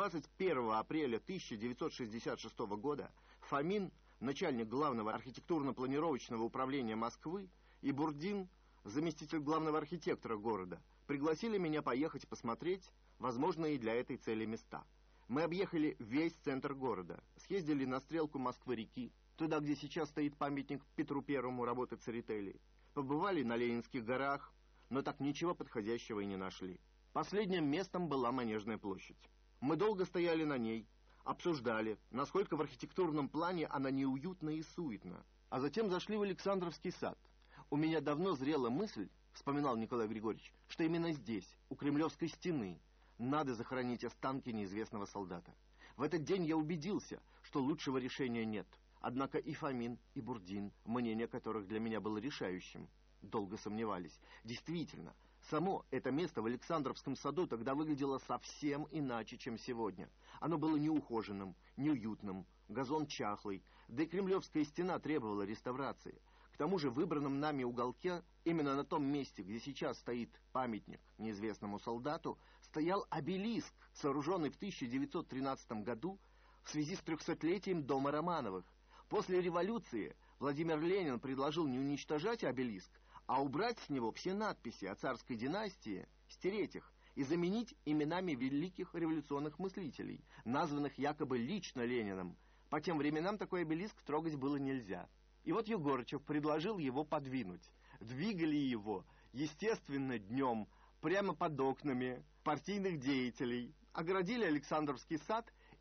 21 апреля 1966 года Фомин, начальник главного архитектурно-планировочного управления Москвы, и Бурдин, заместитель главного архитектора города, пригласили меня поехать посмотреть возможные для этой цели места. Мы объехали весь центр города, съездили на стрелку Москвы-реки, туда, где сейчас стоит памятник Петру Первому работы Церетели, побывали на Ленинских горах, но так ничего подходящего и не нашли. Последним местом была Манежная площадь. Мы долго стояли на ней, обсуждали, насколько в архитектурном плане она неуютна и суетна. А затем зашли в Александровский сад. У меня давно зрела мысль, вспоминал Николай Григорьевич, что именно здесь, у Кремлевской стены, надо захоронить останки неизвестного солдата. В этот день я убедился, что лучшего решения нет. Однако и Фомин, и Бурдин, мнение которых для меня было решающим, долго сомневались. Действительно, само это место в Александровском саду тогда выглядело совсем иначе, чем сегодня. Оно было неухоженным, неуютным, газон чахлый, да и Кремлевская стена требовала реставрации. К тому же в выбранном нами уголке, именно на том месте, где сейчас стоит памятник неизвестному солдату, стоял обелиск, сооруженный в 1913 году в связи с 300-летием дома Романовых. После революции Владимир Ленин предложил не уничтожать обелиск, а убрать с него все надписи о царской династии, стереть их и заменить именами великих революционных мыслителей, названных якобы лично Лениным. По тем временам такой обелиск трогать было нельзя. И вот Егорычев предложил его подвинуть. Двигали его, естественно, днем, прямо под окнами партийных деятелей, огородили Александровский сад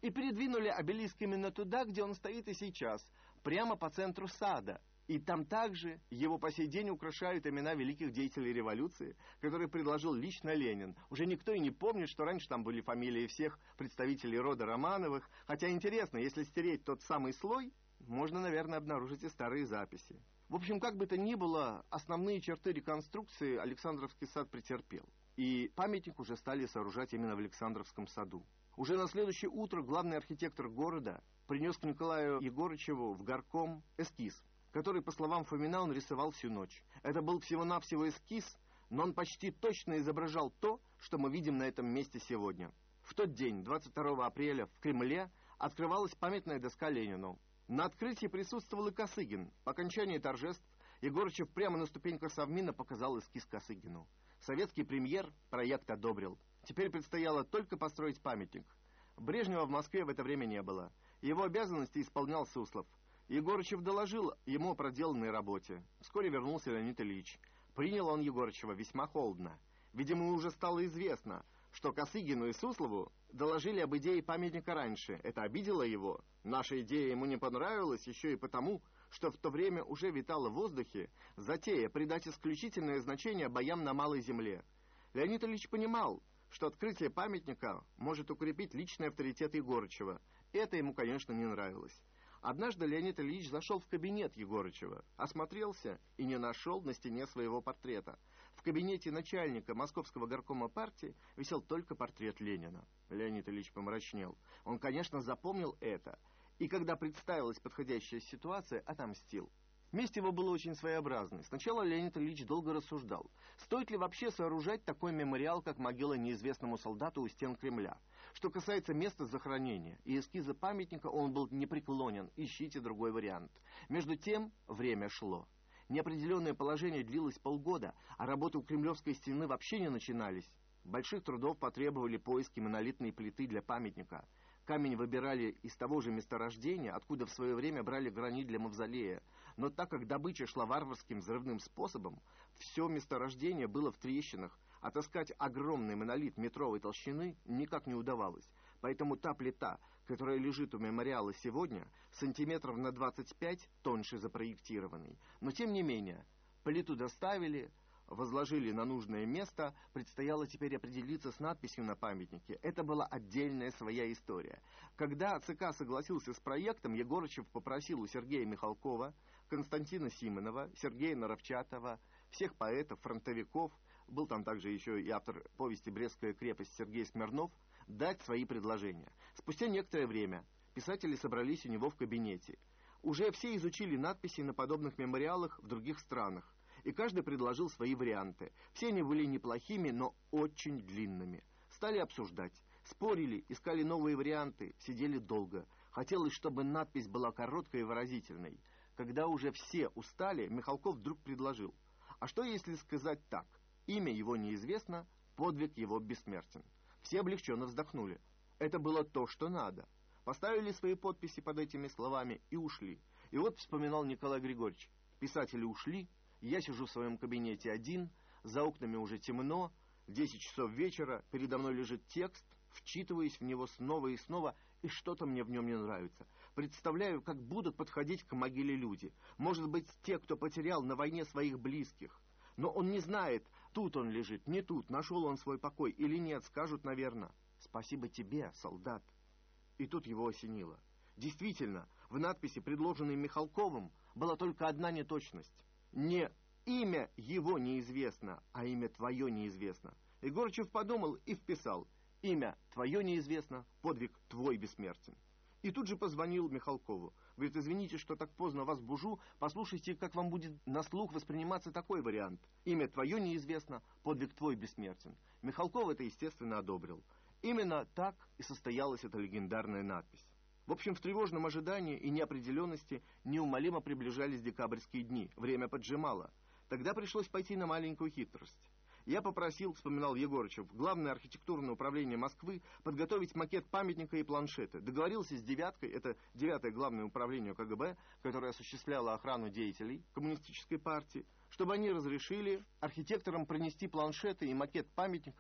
и передвинули обелиск именно туда, где он стоит и сейчас, прямо по центру сада. И там также его по сей день украшают имена великих деятелей революции, которые предложил лично Ленин. Уже никто и не помнит, что раньше там были фамилии всех представителей рода Романовых. Хотя интересно, если стереть тот самый слой, можно, наверное, обнаружить и старые записи. В общем, как бы то ни было, основные черты реконструкции Александровский сад претерпел. И памятник уже стали сооружать именно в Александровском саду. Уже на следующее утро главный архитектор города принес к Николаю Егорычеву в горком эскиз, который, по словам Фомина, он рисовал всю ночь. Это был всего-навсего эскиз, но он почти точно изображал то, что мы видим на этом месте сегодня. В тот день, 22 апреля, в Кремле открывалась памятная доска Ленину. На открытии присутствовал и Косыгин. По окончании торжеств Егорычев прямо на ступеньках Совмина показал эскиз Косыгину. Советский премьер проект одобрил. Теперь предстояло только построить памятник. Брежнева в Москве в это время не было. Его обязанности исполнял Суслов. Егорычев доложил ему о проделанной работе. Вскоре вернулся Леонид Ильич. Принял он Егорычева весьма холодно. Видимо, уже стало известно, что Косыгину и Суслову доложили об идее памятника раньше. Это обидело его. Наша идея ему не понравилась еще и потому, что в то время уже витала в воздухе затея придать исключительное значение боям на Малой Земле. Леонид Ильич понимал, что открытие памятника может укрепить личный авторитет Егорычева. Это ему, конечно, не нравилось. Однажды Леонид Ильич зашел в кабинет Егорычева, осмотрелся и не нашел на стене своего портрета. В кабинете начальника Московского горкома партии висел только портрет Ленина. Леонид Ильич помрачнел. Он, конечно, запомнил это, и когда представилась подходящая ситуация, отомстил. Месть его была очень своеобразной. Сначала Леонид Ильич долго рассуждал, стоит ли вообще сооружать такой мемориал, как могила неизвестному солдату у стен Кремля. Что касается места захоронения и эскиза памятника, он был непреклонен, ищите другой вариант. Между тем время шло. Неопределенное положение длилось полгода, а работы у Кремлевской стены вообще не начинались. Больших трудов потребовали поиски монолитной плиты для памятника. Камень выбирали из того же месторождения, откуда в свое время брали гранит для мавзолея. Но так как добыча шла варварским взрывным способом, все месторождение было в трещинах. Отыскать огромный монолит метровой толщины никак не удавалось. Поэтому та плита, которая лежит у мемориала сегодня, сантиметров на 25 тоньше запроектированной. Но тем не менее, плиту доставили, возложили на нужное место, предстояло теперь определиться с надписью на памятнике. Это была отдельная своя история. Когда ЦК согласился с проектом, Егорычев попросил у Сергея Михалкова, Константина Симонова, Сергея Наровчатова, всех поэтов, фронтовиков, был там также еще и автор повести «Брестская крепость» Сергей Смирнов, дать свои предложения. Спустя некоторое время писатели собрались у него в кабинете. Уже все изучили надписи на подобных мемориалах в других странах, и каждый предложил свои варианты. Все они были неплохими, но очень длинными. Стали обсуждать, спорили, искали новые варианты, сидели долго. Хотелось, чтобы надпись была короткой и выразительной. Когда уже все устали, Михалков вдруг предложил: а что если сказать так? Имя его неизвестно, подвиг его бессмертен. Все облегченно вздохнули. Это было то, что надо. Поставили свои подписи под этими словами и ушли. И вот вспоминал Николай Григорьевич. Писатели ушли, я сижу в своем кабинете один, за окнами уже темно, 10 часов вечера, передо мной лежит текст, вчитываюсь в него снова и снова, и что-то мне в нем не нравится. Представляю, как будут подходить к могиле люди. Может быть, те, кто потерял на войне своих близких. Но он не знает, тут он лежит, не тут, нашел он свой покой или нет, скажут, наверное: «Спасибо тебе, солдат». И тут его осенило. Действительно, в надписи, предложенной Михалковым, была только одна неточность. Не имя его неизвестно, а имя твое неизвестно. Егорычев подумал и вписал: имя твое неизвестно, подвиг твой бессмертен. И тут же позвонил Михалкову. Говорит: извините, что так поздно вас бужу, послушайте, как вам будет на слух восприниматься такой вариант. Имя твое неизвестно, подвиг твой бессмертен. Михалков это, естественно, одобрил. Именно так и состоялась эта легендарная надпись. В общем, в тревожном ожидании и неопределенности неумолимо приближались декабрьские дни. Время поджимало. Тогда пришлось пойти на маленькую хитрость. Я попросил, вспоминал Егорычев, Главное архитектурное управление Москвы подготовить макет памятника и планшеты. Договорился с «девяткой», это 9-е Главное управление КГБ, которое осуществляло охрану деятелей коммунистической партии, чтобы они разрешили архитекторам принести планшеты и макет памятника в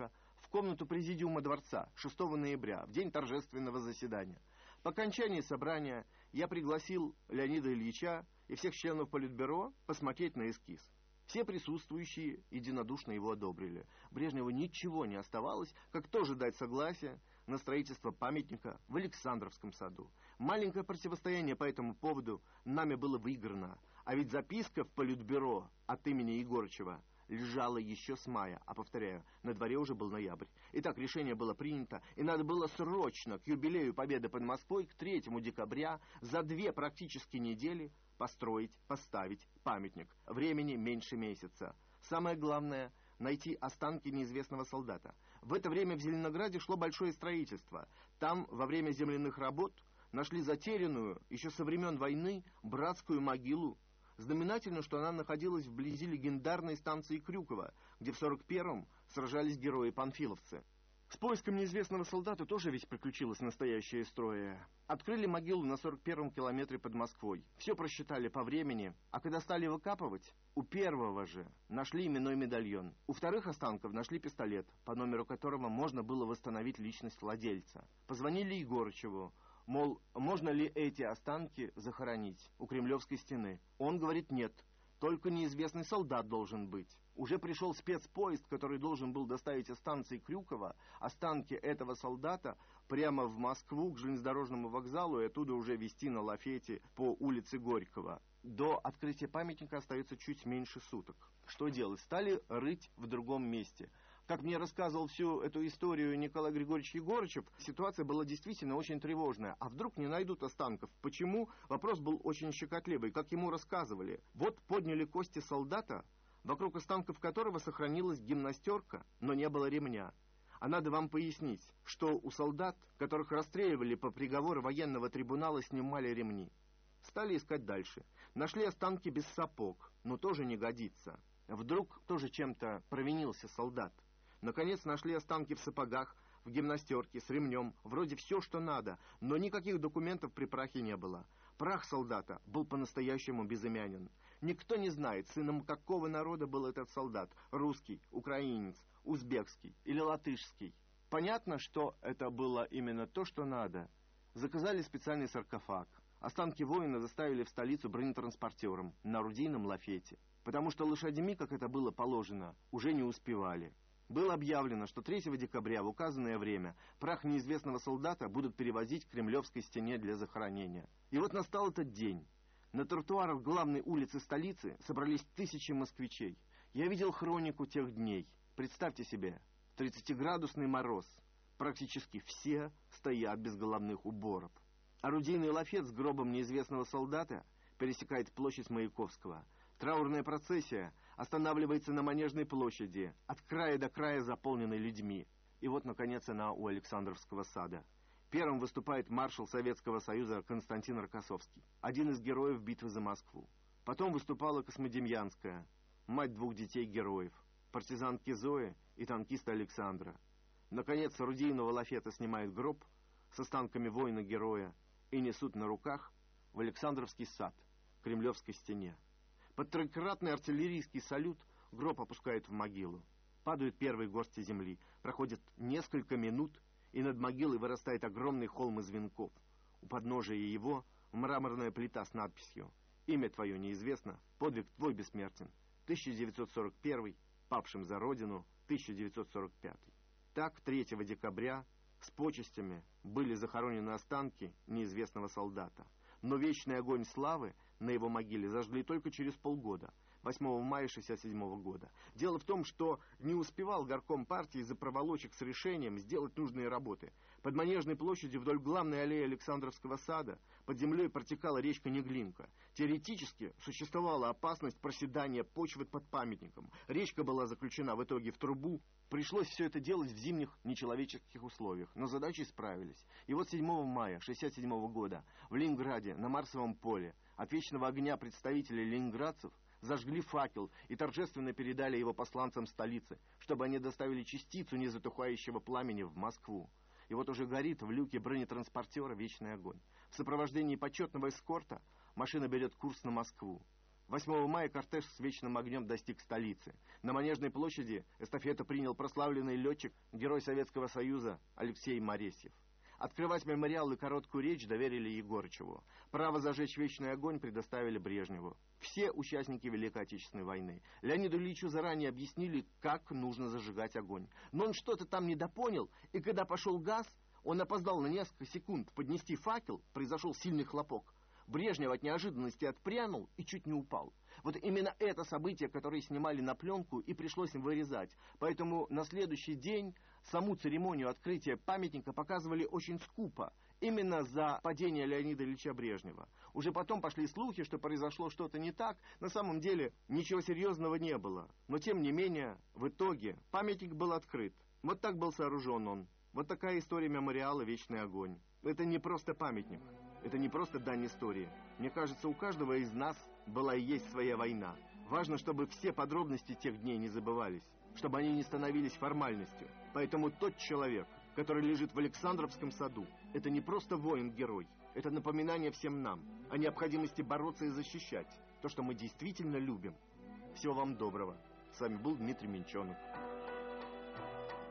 комнату президиума дворца 6 ноября, в день торжественного заседания. По окончании собрания я пригласил Леонида Ильича и всех членов Политбюро посмотреть на эскиз. Все присутствующие единодушно его одобрили. Брежневу ничего не оставалось, как тоже дать согласие на строительство памятника в Александровском саду. Маленькое противостояние по этому поводу нами было выиграно. А ведь записка в Политбюро от имени Егорычева лежала еще с мая, а, повторяю, на дворе уже был ноябрь. Итак, решение было принято, и надо было срочно к юбилею Победы под Москвой, к 3 декабря, за 2 практически недели построить, поставить памятник. Времени меньше месяца. Самое главное — найти останки неизвестного солдата. В это время в Зеленограде шло большое строительство. Там во время земляных работ нашли затерянную, еще со времен войны, братскую могилу. Знаменательно, что она находилась вблизи легендарной станции Крюково, где в 41-м сражались герои-панфиловцы. С поиском неизвестного солдата тоже ведь приключилась настоящая история. Открыли могилу на 41-м километре под Москвой. Все просчитали по времени, а когда стали выкапывать, у первого же нашли именной медальон. У вторых останков нашли пистолет, по номеру которого можно было восстановить личность владельца. Позвонили Егорычеву. Мол, можно ли эти останки захоронить у Кремлевской стены? Он говорит, нет, только неизвестный солдат должен быть. Уже пришел спецпоезд, который должен был доставить из станции Крюково останки этого солдата прямо в Москву к железнодорожному вокзалу и оттуда уже везти на лафете по улице Горького. До открытия памятника остается чуть меньше суток. Что делать? Стали рыть в другом месте. Как мне рассказывал всю эту историю Николай Григорьевич Егорычев, ситуация была действительно очень тревожная. А вдруг не найдут останков? Почему? Вопрос был очень щекотливый. Как ему рассказывали, вот подняли кости солдата, вокруг останков которого сохранилась гимнастерка, но не было ремня. А надо вам пояснить, что у солдат, которых расстреливали по приговору военного трибунала, снимали ремни. Стали искать дальше. Нашли останки без сапог, но тоже не годится. Вдруг тоже чем-то провинился солдат. Наконец нашли останки в сапогах, в гимнастерке, с ремнем, вроде все, что надо, но никаких документов при прахе не было. Прах солдата был по-настоящему безымянен. Никто не знает, сыном какого народа был этот солдат, русский, украинец, узбекский или латышский. Понятно, что это было именно то, что надо. Заказали специальный саркофаг. Останки воина доставили в столицу бронетранспортером на орудийном лафете, потому что лошадьми, как это было положено, уже не успевали. Было объявлено, что 3 декабря в указанное время прах неизвестного солдата будут перевозить к Кремлевской стене для захоронения. И вот настал этот день. На тротуарах главной улицы столицы собрались тысячи москвичей. Я видел хронику тех дней. Представьте себе, 30-градусный мороз. Практически все стоят без головных уборов. Орудийный лафет с гробом неизвестного солдата пересекает площадь Маяковского. Траурная процессия останавливается на Манежной площади, от края до края заполненной людьми. И вот, наконец, она у Александровского сада. Первым выступает маршал Советского Союза Константин Рокоссовский, один из героев битвы за Москву. Потом выступала Космодемьянская, мать 2 детей героев, партизанки Зои и танкиста Александра. Наконец, с орудийного лафета снимают гроб с останками воина-героя и несут на руках в Александровский сад, к Кремлевской стене. Под трехкратный артиллерийский салют гроб опускают в могилу. Падают первые горсти земли. Проходит несколько минут, и над могилой вырастает огромный холм из венков. У подножия его мраморная плита с надписью «Имя твое неизвестно, подвиг твой бессмертен. 1941, павшим за родину, 1945». Так, 3 декабря с почестями были захоронены останки неизвестного солдата. Но вечный огонь славы на его могиле зажгли только через полгода, 8 мая 1967 года. Дело в том, что не успевал горком партии из-за проволочек с решением сделать нужные работы. Под Манежной площадью вдоль главной аллеи Александровского сада под землей протекала речка Неглинка. Теоретически существовала опасность проседания почвы под памятником. Речка была заключена в итоге в трубу. Пришлось все это делать в зимних нечеловеческих условиях, но задачи справились. И вот 7 мая 1967 года в Ленинграде на Марсовом поле от вечного огня представителей ленинградцев зажгли факел и торжественно передали его посланцам столицы, чтобы они доставили частицу незатухающего пламени в Москву. И вот уже горит в люке бронетранспортера вечный огонь. В сопровождении почетного эскорта машина берет курс на Москву. 8 мая кортеж с вечным огнем достиг столицы. На Манежной площади эстафету принял прославленный летчик, герой Советского Союза Алексей Моресьев. Открывать мемориал и короткую речь доверили Егорычеву. Право зажечь вечный огонь предоставили Брежневу. Все участники Великой Отечественной войны. Леониду Ильичу заранее объяснили, как нужно зажигать огонь. Но он что-то там недопонял, и когда пошел газ, он опоздал на несколько секунд поднести факел, произошел сильный хлопок. Брежнев от неожиданности отпрянул и чуть не упал. Вот именно это событие, которое снимали на пленку, и пришлось им вырезать. Поэтому на следующий день саму церемонию открытия памятника показывали очень скупо. Именно за падение Леонида Ильича Брежнева. Уже потом пошли слухи, что произошло что-то не так. На самом деле ничего серьезного не было. Но тем не менее, в итоге памятник был открыт. Вот так был сооружен он. Вот такая история мемориала «Вечный огонь». Это не просто памятник. Это не просто дань истории. Мне кажется, у каждого из нас была и есть своя война. Важно, чтобы все подробности тех дней не забывались, чтобы они не становились формальностью. Поэтому тот человек, который лежит в Александровском саду, это не просто воин-герой. Это напоминание всем нам о необходимости бороться и защищать то, что мы действительно любим. Всего вам доброго. С вами был Дмитрий Минчонок.